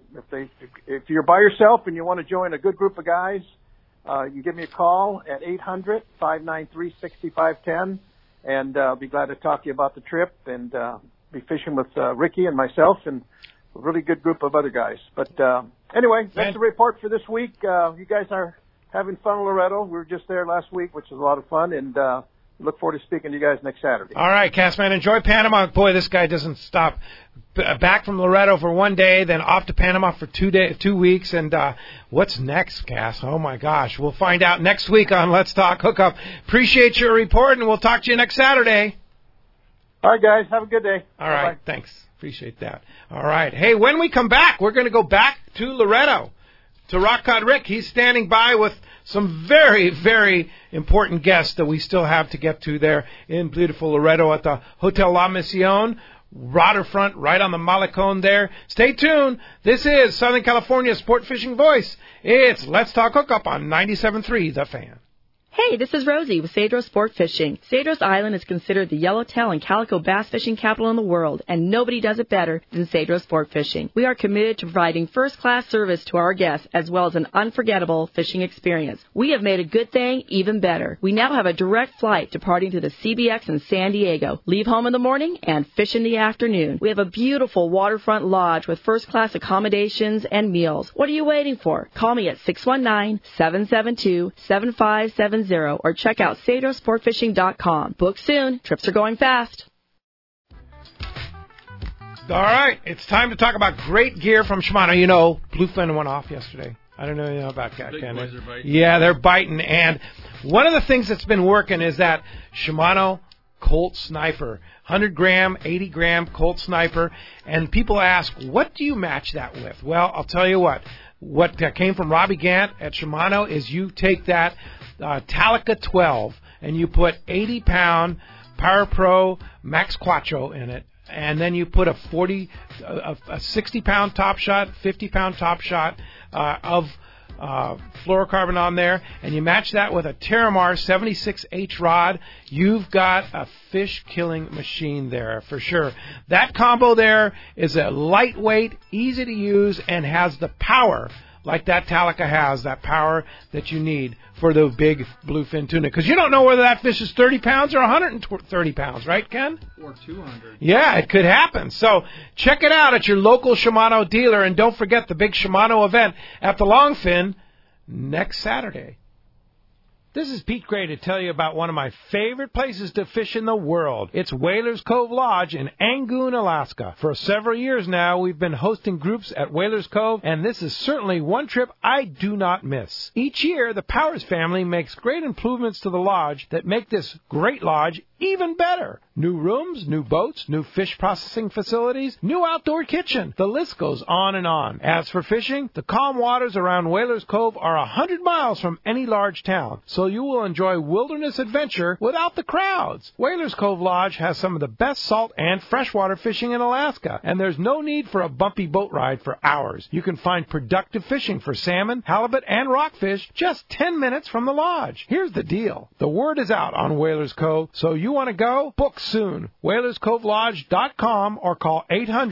if you're by yourself and you want to join a good group of guys, you give me a call at 800-593-6510, and I'll be glad to talk to you about the trip and be fishing with Ricky and myself and a really good group of other guys. But anyway, that's the report for this week. You guys are having fun in Loretto. We were just there last week, which was a lot of fun, and look forward to speaking to you guys next Saturday.
All right, Castman, enjoy Panama. Boy, this guy doesn't stop. Back from Loretto for one day, then off to Panama for 2 weeks. And what's next, Cass? Oh, my gosh. We'll find out next week on Let's Talk Hookup. Appreciate your report, and we'll talk to you next Saturday.
All right, guys. Have a good day.
All right. Bye-bye. Thanks. Appreciate that. All right. Hey, when we come back, we're going to go back to Loretto, to Rock Cod Rick. He's standing by with some very, very important guests that we still have to get to there in beautiful Loretto at the Hotel La Misión, waterfront, right on the Malecón there. Stay tuned. This is Southern California's sport fishing voice. It's Let's Talk Hookup on 97.3 The Fan.
Hey, this is Rosie with Cedros Sport Fishing. Cedros Island is considered the yellowtail and calico bass fishing capital in the world, and nobody does it better than Cedros Sport Fishing. We are committed to providing first-class service to our guests as well as an unforgettable fishing experience. We have made a good thing even better. We now have a direct flight departing to the CBX in San Diego. Leave home in the morning and fish in the afternoon. We have a beautiful waterfront lodge with first-class accommodations and meals. What are you waiting for? Call me at 619-772-7570 or check out CedrosSportFishing.com. Book soon. Trips are going fast.
All right. It's time to talk about great gear from Shimano. You know, bluefin went off yesterday. I don't know about that, Ken. Yeah, they're biting. And one of the things that's been working is that Shimano Colt Sniper, 100-gram, 80-gram Colt Sniper. And people ask, what do you match that with? Well, I'll tell you what. What came from Robbie Gant at Shimano is you take that Talica 12 and you put 80-pound Power Pro Max Quattro in it, and then you put a 60-pound top shot, 50-pound top shot of fluorocarbon on there, and you match that with a Terramar 76H rod. You've got a fish-killing machine there for sure. That combo there is a lightweight, easy to use, and has the power like that Talica has, that power that you need for the big bluefin tuna. Because you don't know whether that fish is 30 pounds or 130 pounds, right, Ken?
Or 200.
Yeah, it could happen. So check it out at your local Shimano dealer, and don't forget the big Shimano event at the Longfin next Saturday. This is Pete Gray to tell you about one of my favorite places to fish in the world. It's Whalers Cove Lodge in Angoon, Alaska. For several years now, we've been hosting groups at Whalers Cove, and this is certainly one trip I do not miss. Each year, the Powers family makes great improvements to the lodge that make this great lodge even better. New rooms, new boats, new fish processing facilities, new outdoor kitchen. The list goes on and on. As for fishing, the calm waters around Whalers Cove are 100 miles from any large town, so you will enjoy wilderness adventure without the crowds. Whalers Cove Lodge has some of the best salt and freshwater fishing in Alaska, and there's no need for a bumpy boat ride for hours. You can find productive fishing for salmon, halibut, and rockfish just 10 minutes from the lodge. Here's the deal. The word is out on Whalers Cove, so you want to go? Book soon. WhalersCoveLodge.com or call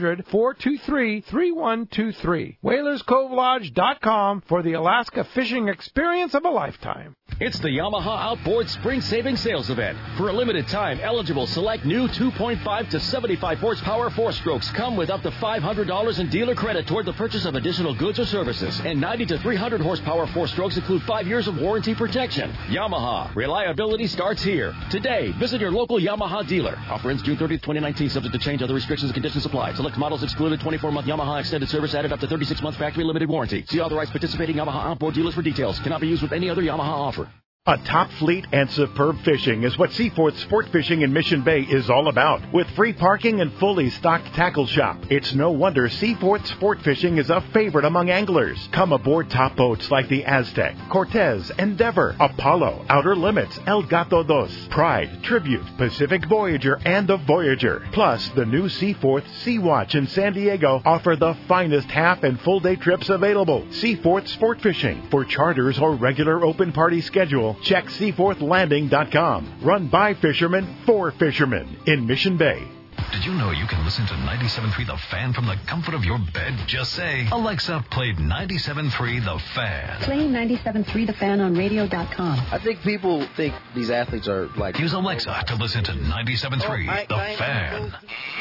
800-423-3123. WhalersCoveLodge.com for the Alaska fishing experience of a lifetime.
It's the Yamaha Outboard Spring Savings Sales Event. For a limited time, eligible select new 2.5 to 75 horsepower four-strokes come with up to $500 in dealer credit toward the purchase of additional goods or services. And 90 to 300 horsepower four-strokes include 5 years of warranty protection. Yamaha. Reliability starts here. Today, visit your local Yamaha dealer. Offer ends June 30th, 2019. Subject to change. Other restrictions and conditions apply. Select models excluded. 24-month Yamaha extended service added up to 36-month factory limited warranty. See authorized participating Yamaha outboard dealers for details. Cannot be used with any other Yamaha offer.
A top fleet and superb fishing is what Seaforth Sport Fishing in Mission Bay is all about. With free parking and fully stocked tackle shop, it's no wonder Seaforth Sport Fishing is a favorite among anglers. Come aboard top boats like the Aztec, Cortez, Endeavor, Apollo, Outer Limits, El Gato Dos, Pride, Tribute, Pacific Voyager, and the Voyager. Plus, the new Seaforth Sea Watch in San Diego offer the finest half and full day trips available. Seaforth Sport Fishing. For charters or regular open party schedule, check SeaforthLanding.com. Run by fishermen for fishermen in Mission Bay.
Did you know you can listen to 97.3 The Fan from the comfort of your bed? Just say, Alexa, play 97.3 The Fan.
Play 97.3 The Fan on radio.com.
I think people think these athletes are like...
Use Alexa to listen to 97.3 The Fan.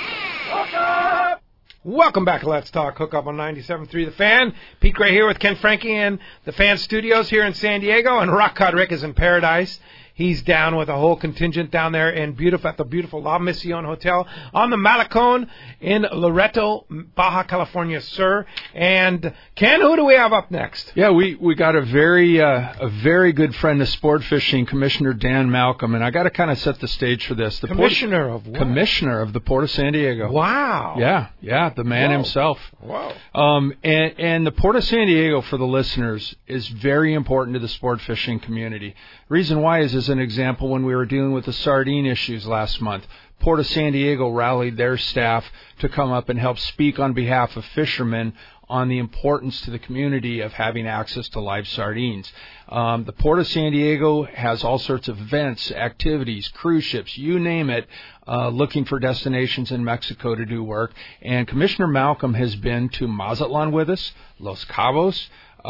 Welcome back to Let's Talk Hookup on 97.3 The Fan. Pete Gray here with Ken Frankie in the Fan Studios here in San Diego, and Rock Cod Rick is in Paradise. He's down with a whole contingent down there at the beautiful La Mission Hotel on the Malecon in Loreto, Baja California, sir. And Ken, who do we have up next?
Yeah, we got a very good friend of sport fishing, Commissioner Dan Malcolm, and I got to kind of set the stage for this.
Commissioner of what?
Commissioner of the Port of San Diego.
Wow.
Yeah, the man himself.
Wow.
And the Port of San Diego, for the listeners, is very important to the sport fishing community. Reason why is, as an example, when we were dealing with the sardine issues last month, Port of San Diego rallied their staff to come up and help speak on behalf of fishermen on the importance to the community of having access to live sardines. The Port of San Diego has all sorts of events, activities, cruise ships, you name it, looking for destinations in Mexico to do work. And Commissioner Malcolm has been to Mazatlan with us, Los Cabos,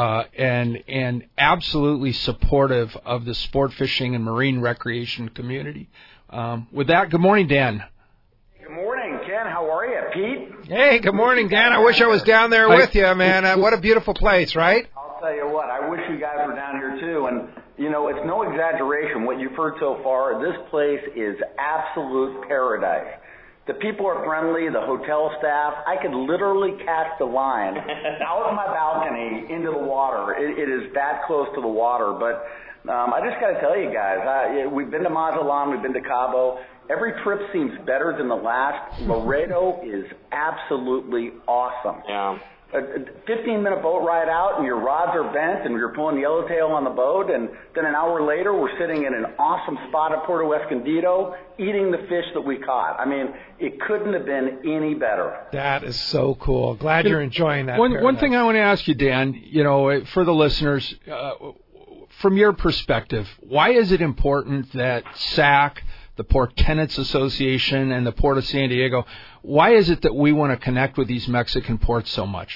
and absolutely supportive of the sport fishing and marine recreation community. With that, good morning, Dan.
Good morning, Ken. How are you, Pete?
Hey, good morning, Dan. I wish I was down there with you, man. What a beautiful place, right?
I'll tell you what, I wish you guys were down here too. And, you know, it's no exaggeration what you've heard so far. This place is absolute paradise. The people are friendly, the hotel staff. I could literally cast a line out of my balcony into the water. It is that close to the water. But I just got to tell you guys, we've been to Mazatlan, we've been to Cabo. Every trip seems better than the last. Laredo is absolutely awesome. Yeah. A 15-minute boat ride out, and your rods are bent, and you're pulling yellowtail on the boat, and then an hour later, we're sitting in an awesome spot at Puerto Escondido, eating the fish that we caught. I mean, it couldn't have been any better.
That is so cool. Glad you're enjoying that.
One thing I want to ask you, Dan, you know, for the listeners, from your perspective, why is it important that SAC, the Port Tenants Association, and the Port of San Diego, why is it that we want to connect with these Mexican ports so much?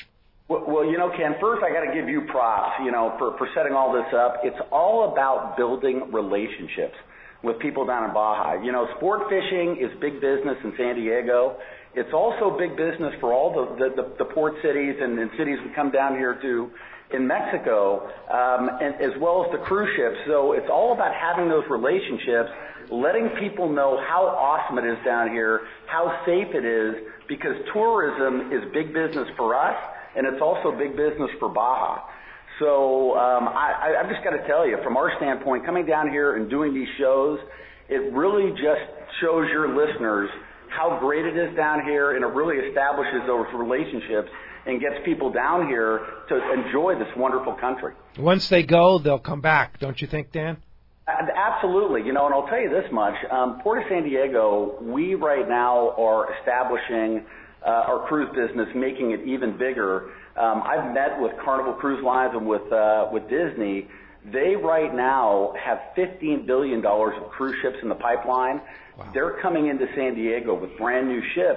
Well, Ken, first I got to give you props, for setting all this up. It's all about building relationships with people down in Baja. Sport fishing is big business in San Diego. It's also big business for all the port cities and cities we come down here to in Mexico, and as well as the cruise ships. So it's all about having those relationships, letting people know how awesome it is down here, how safe it is, because tourism is big business for us, and it's also big business for Baja. So I've just got to tell you, from our standpoint, coming down here and doing these shows, it really just shows your listeners how great it is down here, and it really establishes those relationships and gets people down here to enjoy this wonderful country.
Once they go, they'll come back, don't you think, Dan?
Absolutely. And I'll tell you this much. Port of San Diego, we right now are establishing our cruise business, making it even bigger. I've met with Carnival Cruise Lines and with Disney. They right now have $15 billion of cruise ships in the pipeline. Wow. They're coming into San Diego with brand new ships.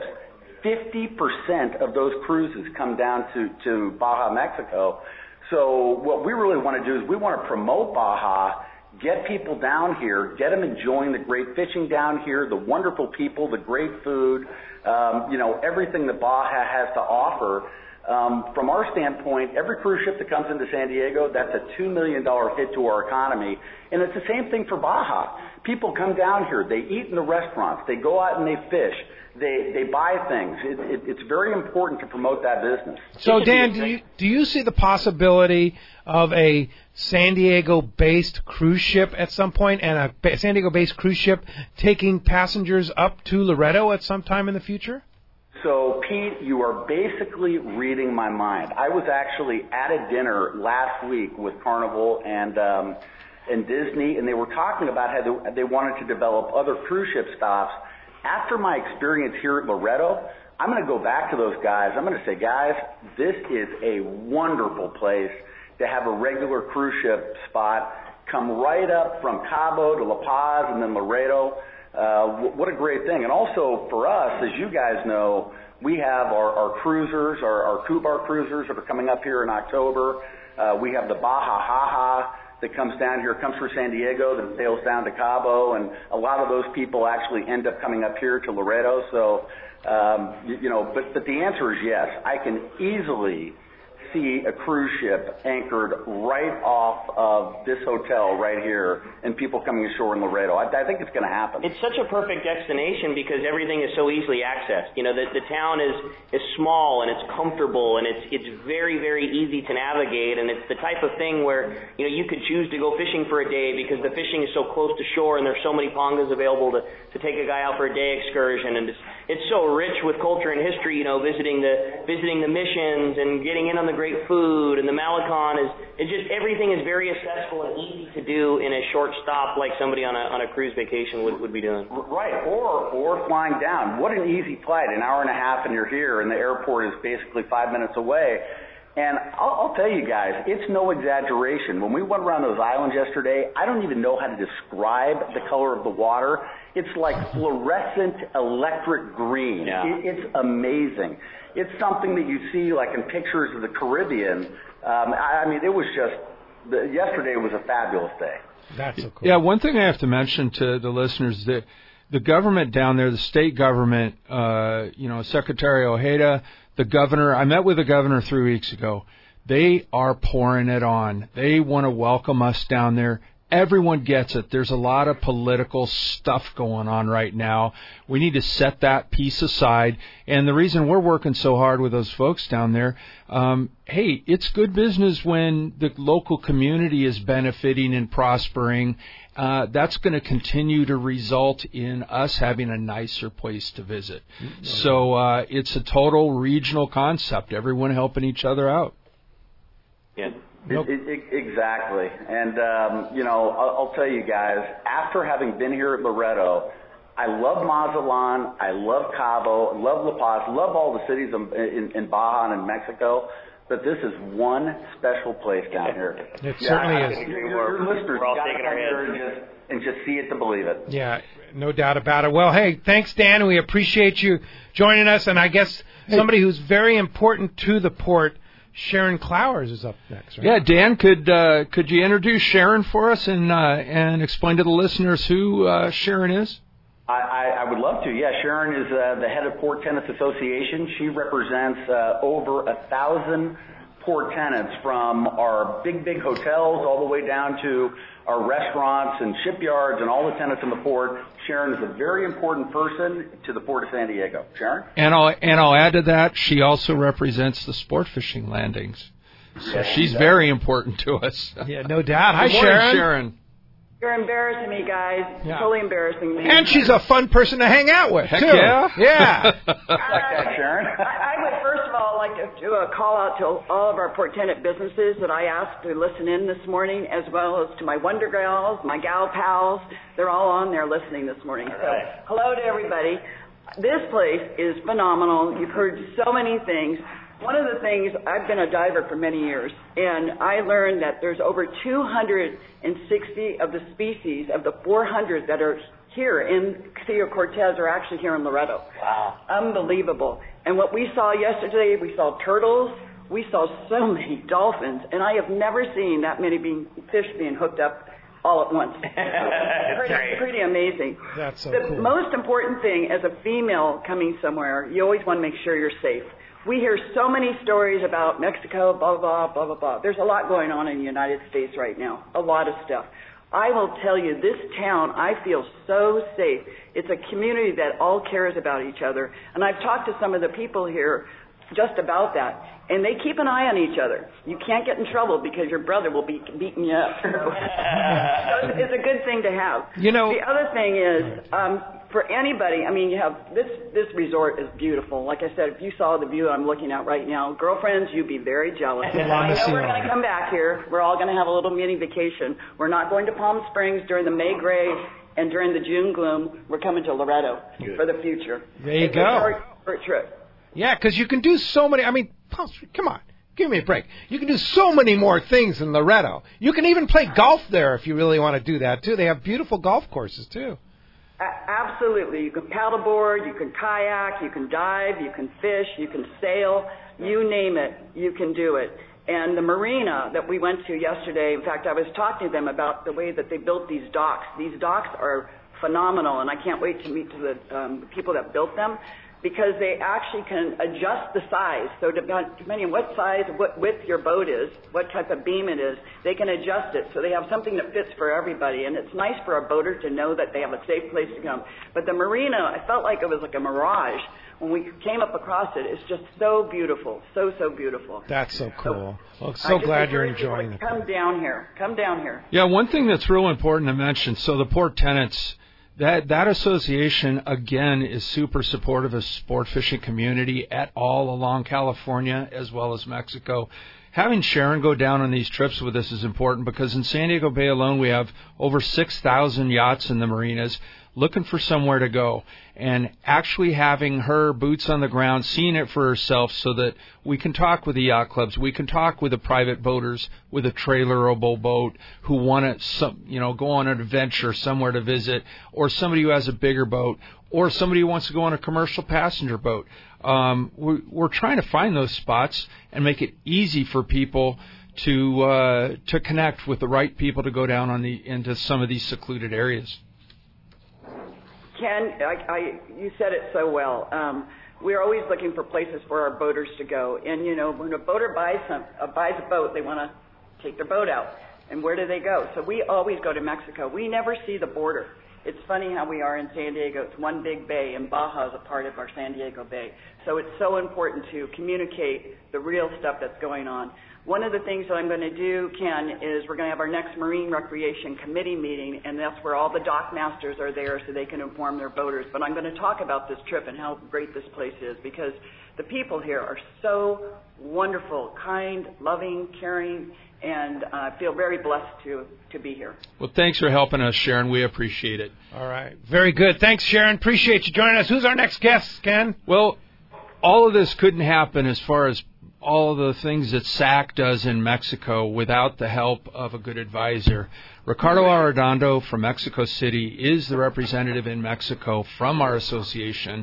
50% of those cruises come down to Baja, Mexico. So what we really want to do is we want to promote Baja, get people down here, get them enjoying the great fishing down here, the wonderful people, the great food, everything that Baja has to offer. From our standpoint, every cruise ship that comes into San Diego, that's a $2 million hit to our economy. And it's the same thing for Baja. People come down here, they eat in the restaurants, they go out and they fish, they buy things. It's very important to promote that business.
So, Dan, do you see the possibility of a San Diego-based cruise ship at some point, and a San Diego-based cruise ship taking passengers up to Loreto at some time in the future?
So, Pete, you are basically reading my mind. I was actually at a dinner last week with Carnival and Disney, and they were talking about how they wanted to develop other cruise ship stops. After my experience here at Loreto, I'm going to go back to those guys. I'm going to say, guys, this is a wonderful place to have a regular cruise ship spot. Come right up from Cabo to La Paz and then Loreto. What a great thing. And also for us, as you guys know, we have our cruisers, our Kubar cruisers that are coming up here in October. We have the Baja Haha that comes down here, comes through San Diego, that sails down to Cabo, and a lot of those people actually end up coming up here to Loreto. So, but the answer is yes. I can easily see a cruise ship anchored right off of this hotel right here and people coming ashore in Loreto. I think it's going to happen.
It's such a perfect destination because everything is so easily accessed. The town is small and it's comfortable and it's very, very easy to navigate, and it's the type of thing where, you could choose to go fishing for a day because the fishing is so close to shore and there's so many pangas available to take a guy out for a day excursion, and it's so rich with culture and history, visiting the missions and getting in on the great food, and the Malecon it's just everything is very accessible and easy to do in a short stop like somebody on a cruise vacation would be doing.
Right, or flying down. What an easy flight, an hour and a half and you're here, and the airport is basically 5 minutes away. And I'll tell you guys, it's no exaggeration. When we went around those islands yesterday, I don't even know how to describe the color of the water. It's like fluorescent electric green.
Yeah.
It's amazing. It's something that you see like in pictures of the Caribbean. It was yesterday was a fabulous day.
That's so cool.
Yeah, one thing I have to mention to the listeners, that the government down there, the state government, Secretary Ojeda, the governor, I met with the governor 3 weeks ago. They are pouring it on. They want to welcome us down there. Everyone gets it. There's a lot of political stuff going on right now. We need to set that piece aside. And the reason we're working so hard with those folks down there, hey, it's good business when the local community is benefiting and prospering. That's going to continue to result in us having a nicer place to visit. Mm-hmm. So it's a total regional concept, everyone helping each other out.
Yeah.
Exactly. And, I'll tell you guys, after having been here at Loreto, I love Mazatlan, I love Cabo, I love La Paz, love all the cities in Baja and in Mexico, but this is one special place down here.
It certainly is.
Your listeners
we're all
got to
shaking
come
our
here
heads.
and just see it to believe it.
Yeah, no doubt about it. Well, hey, thanks, Dan. We appreciate you joining us, and I guess somebody who's very important to the port Sharon Clowers is up next, right?
Yeah, Dan, could you introduce Sharon for us and explain to the listeners who Sharon is?
I would love to. Yeah, Sharon is the head of Port Tenants Association. She represents over 1,000 port tenants from our big hotels all the way down to our restaurants and shipyards and all the tenants in the port. Sharon is a very important person to the Port of San Diego. Sharon?
And I'll add to that, she also represents the sport fishing landings. So she's very important to us.
Yeah, no doubt. Hi,
Good morning,
Sharon.
Sharon.
You're embarrassing me, guys.
Yeah.
Totally embarrassing me.
And she's a fun person to hang out with,
Heck
too.
yeah.
Yeah.
Like that, Sharon.
I would first of all like to do a call out to all of our port tenant businesses that I asked to listen in this morning, as well as to my Wonder Gals, my Gal Pals. They're all on there listening this morning. So hello to everybody. This place is phenomenal. You've heard so many things. One of the things, I've been a diver for many years, and I learned that there's over 260 of the species of the 400 that are here in Casillo Cortez are actually here in Loretto.
Wow.
Unbelievable. And what we saw yesterday, we saw turtles, we saw so many dolphins, and I have never seen that many fish being hooked up all at once. Pretty amazing.
That's so
the
cool.
most important thing as a female coming somewhere, you always want to make sure you're safe. We hear so many stories about Mexico, blah, blah, blah, blah, blah. There's a lot going on in the United States right now, a lot of stuff. I will tell you, this town, I feel so safe. It's a community that all cares about each other. And I've talked to some of the people here just about that. And they keep an eye on each other. You can't get in trouble because your brother will be beating you up. So it's a good thing to have.
You know,
the other thing is, for anybody, I mean, you have this resort is beautiful. Like I said, if you saw the view I'm looking at right now, girlfriends, you'd be very jealous. I know we're going to come back here. We're all going to have a little mini vacation. We're not going to Palm Springs during the May gray and during the June gloom. We're coming to Loretto for the future.
There you go.
It's a short trip.
Yeah, because you can do so many. I mean, come on. Give me a break. You can do so many more things in Loretto. You can even play golf there if you really want to do that, too. They have beautiful golf courses, too.
Absolutely. You can paddleboard, you can kayak, you can dive, you can fish, you can sail, you name it, you can do it. And the marina that we went to yesterday, in fact, I was talking to them about the way that they built these docks. These docks are phenomenal, and I can't wait to meet the people that built them, because they actually can adjust the size. So depending on what size, what width your boat is, what type of beam it is, they can adjust it. So they have something that fits for everybody. And it's nice for a boater to know that they have a safe place to come. But the marina, I felt like it was like a mirage. When we came up across it, it's just so beautiful. So beautiful.
That's so cool. Well, so glad you're enjoying it.
Come down here. Come down here.
Yeah, one thing that's real important to mention, so the port tenants, that association, again, is super supportive of sport fishing community at all along California as well as Mexico. Having Sharon go down on these trips with us is important because in San Diego Bay alone we have over 6,000 yachts in the marinas looking for somewhere to go. And actually having her boots on the ground, seeing it for herself so that we can talk with the yacht clubs, we can talk with the private boaters with a trailerable boat who want to go on an adventure somewhere to visit, or somebody who has a bigger boat, or somebody who wants to go on a commercial passenger boat. We're trying to find those spots and make it easy for people to connect with the right people to go down into some of these secluded areas.
Ken, you said it so well. We're always looking for places for our boaters to go. And, when a boater buys a boat, they want to take their boat out. And where do they go? So we always go to Mexico. We never see the border. It's funny how we are in San Diego. It's one big bay, and Baja is a part of our San Diego Bay. So it's so important to communicate the real stuff that's going on. One of the things that I'm going to do, Ken, is we're going to have our next Marine Recreation Committee meeting, and that's where all the dock masters are there so they can inform their boaters. But I'm going to talk about this trip and how great this place is, because the people here are so wonderful, kind, loving, caring, and I feel very blessed to be here.
Well, thanks for helping us, Sharon. We appreciate it.
All right. Very good. Thanks, Sharon. Appreciate you joining us. Who's our next guest, Ken?
Well, all of this couldn't happen as far as all of the things that SAC does in Mexico without the help of a good advisor. Ricardo Arredondo from Mexico City is the representative in Mexico from our association,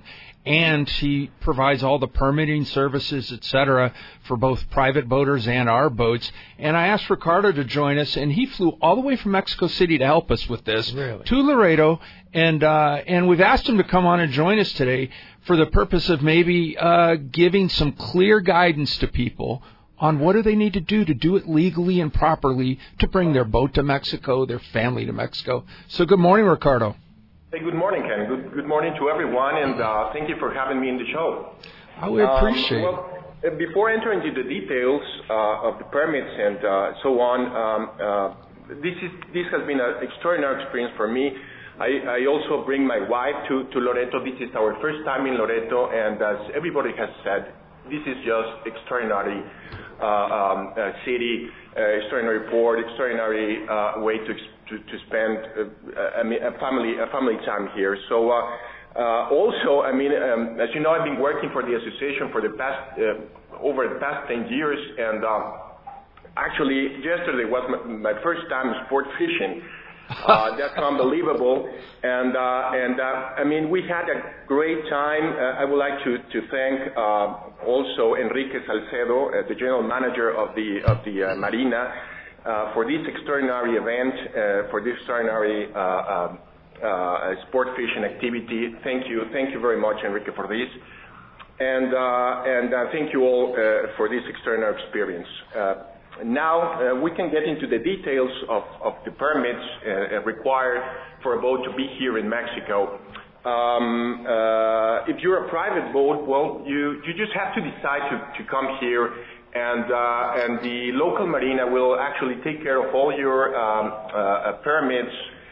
and he provides all the permitting services, etc., for both private boaters and our boats. And I asked Ricardo to join us, and he flew all the way from Mexico City to help us with this, to Laredo, and we've asked him to come on and join us today for the purpose of maybe giving some clear guidance to people on what do they need to do it legally and properly to bring their boat to Mexico, their family to Mexico. So good morning, Ricardo.
Hey, good morning, Ken. Good morning to everyone, and thank you for having me in the show.
We appreciate it.
Well, before entering into the details of the permits and so on, this has been an extraordinary experience for me. I also bring my wife to Loreto. This is our first time in Loreto, and as everybody has said, this is just extraordinary city, extraordinary port, extraordinary way to spend a family time here. So also, as you know, I've been working for the association for the past over the past 10 years, and actually yesterday was my first time sport fishing. That's unbelievable, and we had a great time. I would like to thank also Enrique Salcedo, the general manager of the Marina, for this extraordinary event, for this extraordinary sport fishing activity. Thank you very much, Enrique, for this, and thank you all for this extraordinary experience. Now we can get into the details of the permits required for a boat to be here in Mexico. If you're a private boat, well, you just have to decide to come here, and the local marina will actually take care of all your permits.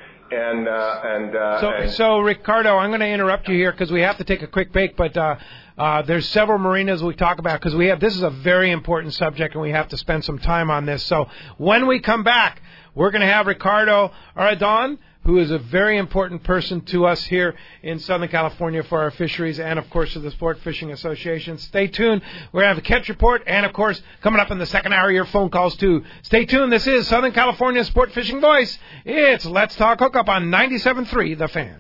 So Ricardo, I'm going to interrupt you here because we have to take a quick break, but there's several marinas we talk about because this is a very important subject and we have to spend some time on this. So when we come back, we're going to have Ricardo Arredondo, who is a very important person to us here in Southern California for our fisheries and, of course, to the Sport Fishing Association. Stay tuned. We're going to have a catch report and, of course, coming up in the second hour, your phone calls, too. Stay tuned. This is Southern California Sport Fishing Voice. It's Let's Talk Hookup on 97.3 The Fan.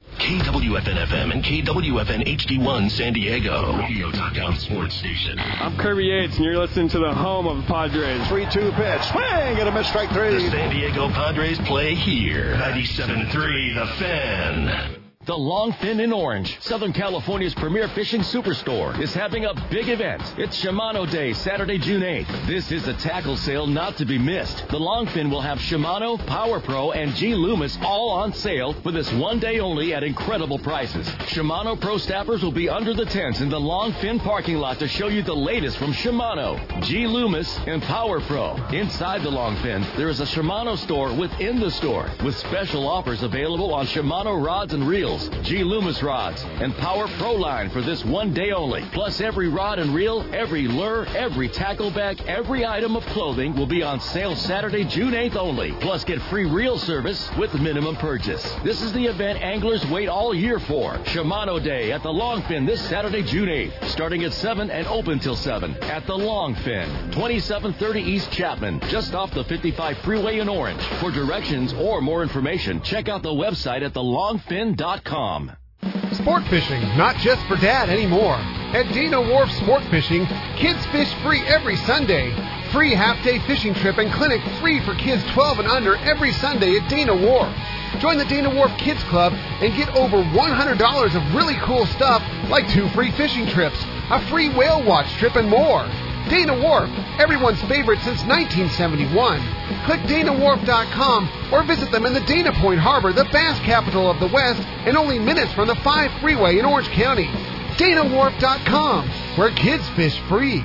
KWFN-FM and KWFN HD1 San Diego. Radio.com sports station.
I'm Kirby Yates, and you're listening to the home of the Padres.
3-2 pitch. Swing and a missed strike three. The San Diego Padres play here. 97.3 The Fan.
The Longfin in Orange, Southern California's premier fishing superstore, is having a big event. It's Shimano Day, Saturday, June 8th. This is a tackle sale not to be missed. The Longfin will have Shimano, Power Pro, and G. Loomis all on sale for this one day only at incredible prices. Shimano Pro staffers will be under the tents in the Longfin parking lot to show you the latest from Shimano, G. Loomis, and Power Pro. Inside the Longfin, there is a Shimano store within the store with special offers available on Shimano rods and reels, G. Loomis rods, and Power Pro line for this one day only. Plus, every rod and reel, every lure, every tackle bag, every item of clothing will be on sale Saturday, June 8th only. Plus, get free reel service with minimum purchase. This is the event anglers wait all year for. Shimano Day at the Longfin this Saturday, June 8th, starting at 7 and open till 7 at the Longfin, 2730 East Chapman, just off the 55 freeway in Orange. For directions or more information, check out the website at thelongfin.com.
Sport fishing, not just for dad anymore. At Dana Wharf Sport Fishing, kids fish free every Sunday. Free half-day fishing trip and clinic free for kids 12 and under every Sunday at Dana Wharf. Join the Dana Wharf Kids Club and get over $100 of really cool stuff like 2 free fishing trips, a free whale watch trip, and more. Dana Wharf, everyone's favorite since 1971. Click DanaWharf.com or visit them in the Dana Point Harbor, the bass capital of the West, and only minutes from the 5 freeway in Orange County. DanaWharf.com, where kids fish free.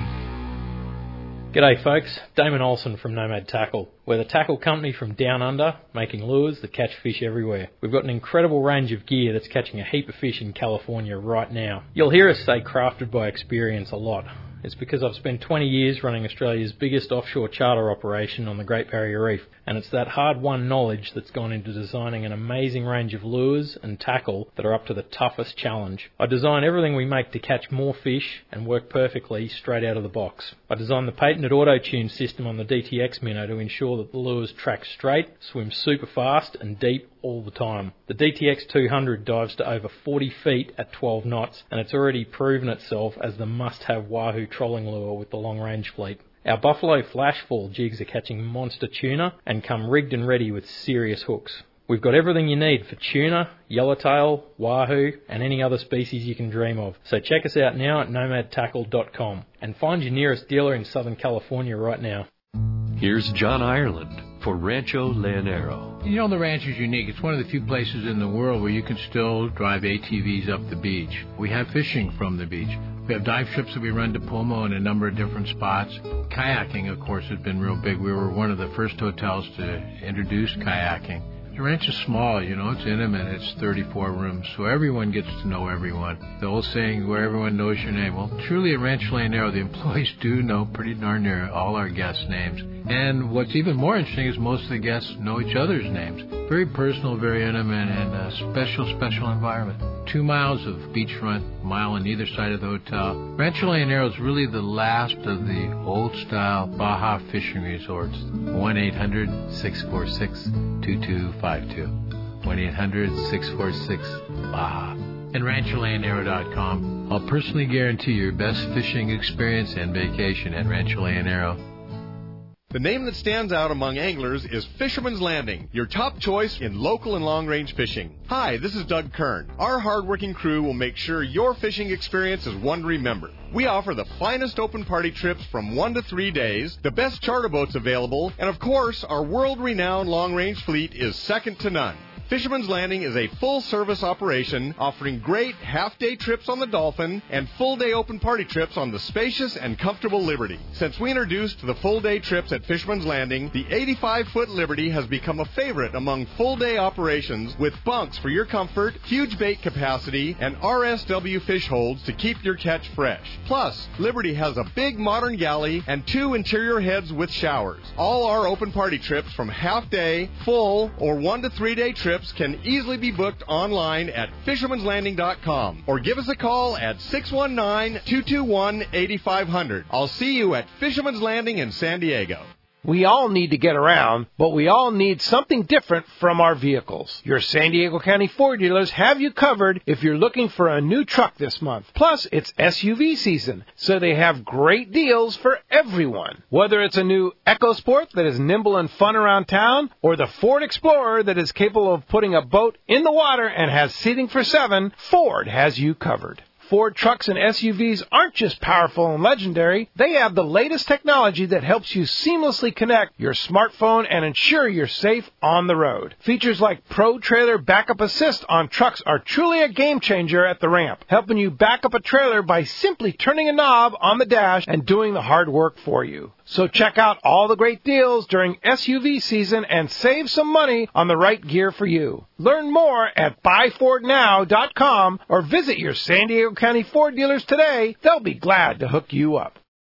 G'day folks, Damon Olsen from Nomad Tackle. We're the tackle company from down under, making lures that catch fish everywhere. We've got an incredible range of gear that's catching a heap of fish in California right now. You'll hear us say crafted by experience a lot. It's because I've spent 20 years running Australia's biggest offshore charter operation on the Great Barrier Reef, and it's that hard-won knowledge that's gone into designing an amazing range of lures and tackle that are up to the toughest challenge. I design everything we make to catch more fish and work perfectly straight out of the box. I designed the patented auto-tune system on the DTX Minnow to ensure that the lures track straight, swim super fast and deep all the time. The DTX 200 dives to over 40 feet at 12 knots, and it's already proven itself as the must-have Wahoo trolling lure with the long-range fleet. Our Buffalo Flashfall jigs are catching monster tuna and come rigged and ready with serious hooks. We've got everything you need for tuna, yellowtail, wahoo, and any other species you can dream of. So check us out now at nomadtackle.com and find your nearest dealer in Southern California right now.
Here's John Ireland for Rancho Leonero.
You know, the ranch is unique. It's one of the few places in the world where you can still drive ATVs up the beach. We have fishing from the beach. We have dive trips that we run to Pomo in a number of different spots. Kayaking, of course, has been real big. We were one of the first hotels to introduce kayaking. The ranch is small, you know, it's intimate. It's 34 rooms, so everyone gets to know everyone. The old saying, where everyone knows your name. Well, truly at Rancho Leonero, the employees do know pretty darn near all our guests' names. And what's even more interesting is most of the guests know each other's names. Very personal, very intimate, and a special, special environment. 2 miles of beachfront, mile on either side of the hotel. Rancho Leonero is really the last of the old-style Baja fishing resorts. 1-800-646-2252. 1-800-646-BAJA. And RanchoLeonero.com. I'll personally guarantee your best fishing experience and vacation at Rancho Leonero.
The name that stands out among anglers is Fisherman's Landing, your top choice in local and long-range fishing. Hi, this is Doug Kern. Our hard-working crew will make sure your fishing experience is one to remember. We offer the finest open party trips from 1 to 3 days, the best charter boats available, and of course, our world-renowned long-range fleet is second to none. Fisherman's Landing is a full-service operation offering great half-day trips on the Dolphin and full-day open party trips on the spacious and comfortable Liberty. Since we introduced the full-day trips at Fisherman's Landing, the 85-foot Liberty has become a favorite among full-day operations with bunks for your comfort, huge bait capacity, and RSW fish holds to keep your catch fresh. Plus, Liberty has a big modern galley and 2 interior heads with showers. All our open party trips from half-day, full, or 1 to 3 day trips can easily be booked online at fishermanslanding.com or give us a call at 619-221-8500. I'll see you at Fisherman's Landing in San Diego.
We all need to get around, but we all need something different from our vehicles. Your San Diego County Ford dealers have you covered if you're looking for a new truck this month. Plus, it's SUV season, so they have great deals for everyone. Whether it's a new EcoSport that is nimble and fun around town, or the Ford Explorer that is capable of putting a boat in the water and has seating for 7, Ford has you covered. Ford trucks and SUVs aren't just powerful and legendary. They have the latest technology that helps you seamlessly connect your smartphone and ensure you're safe on the road. Features like Pro Trailer Backup Assist on trucks are truly a game changer at the ramp, helping you back up a trailer by simply turning a knob on the dash and doing the hard work for you. So check out all the great deals during SUV season and save some money on the right gear for you. Learn more at buyfordnow.com or visit your San Diego County Ford dealers today. They'll be glad to hook you up.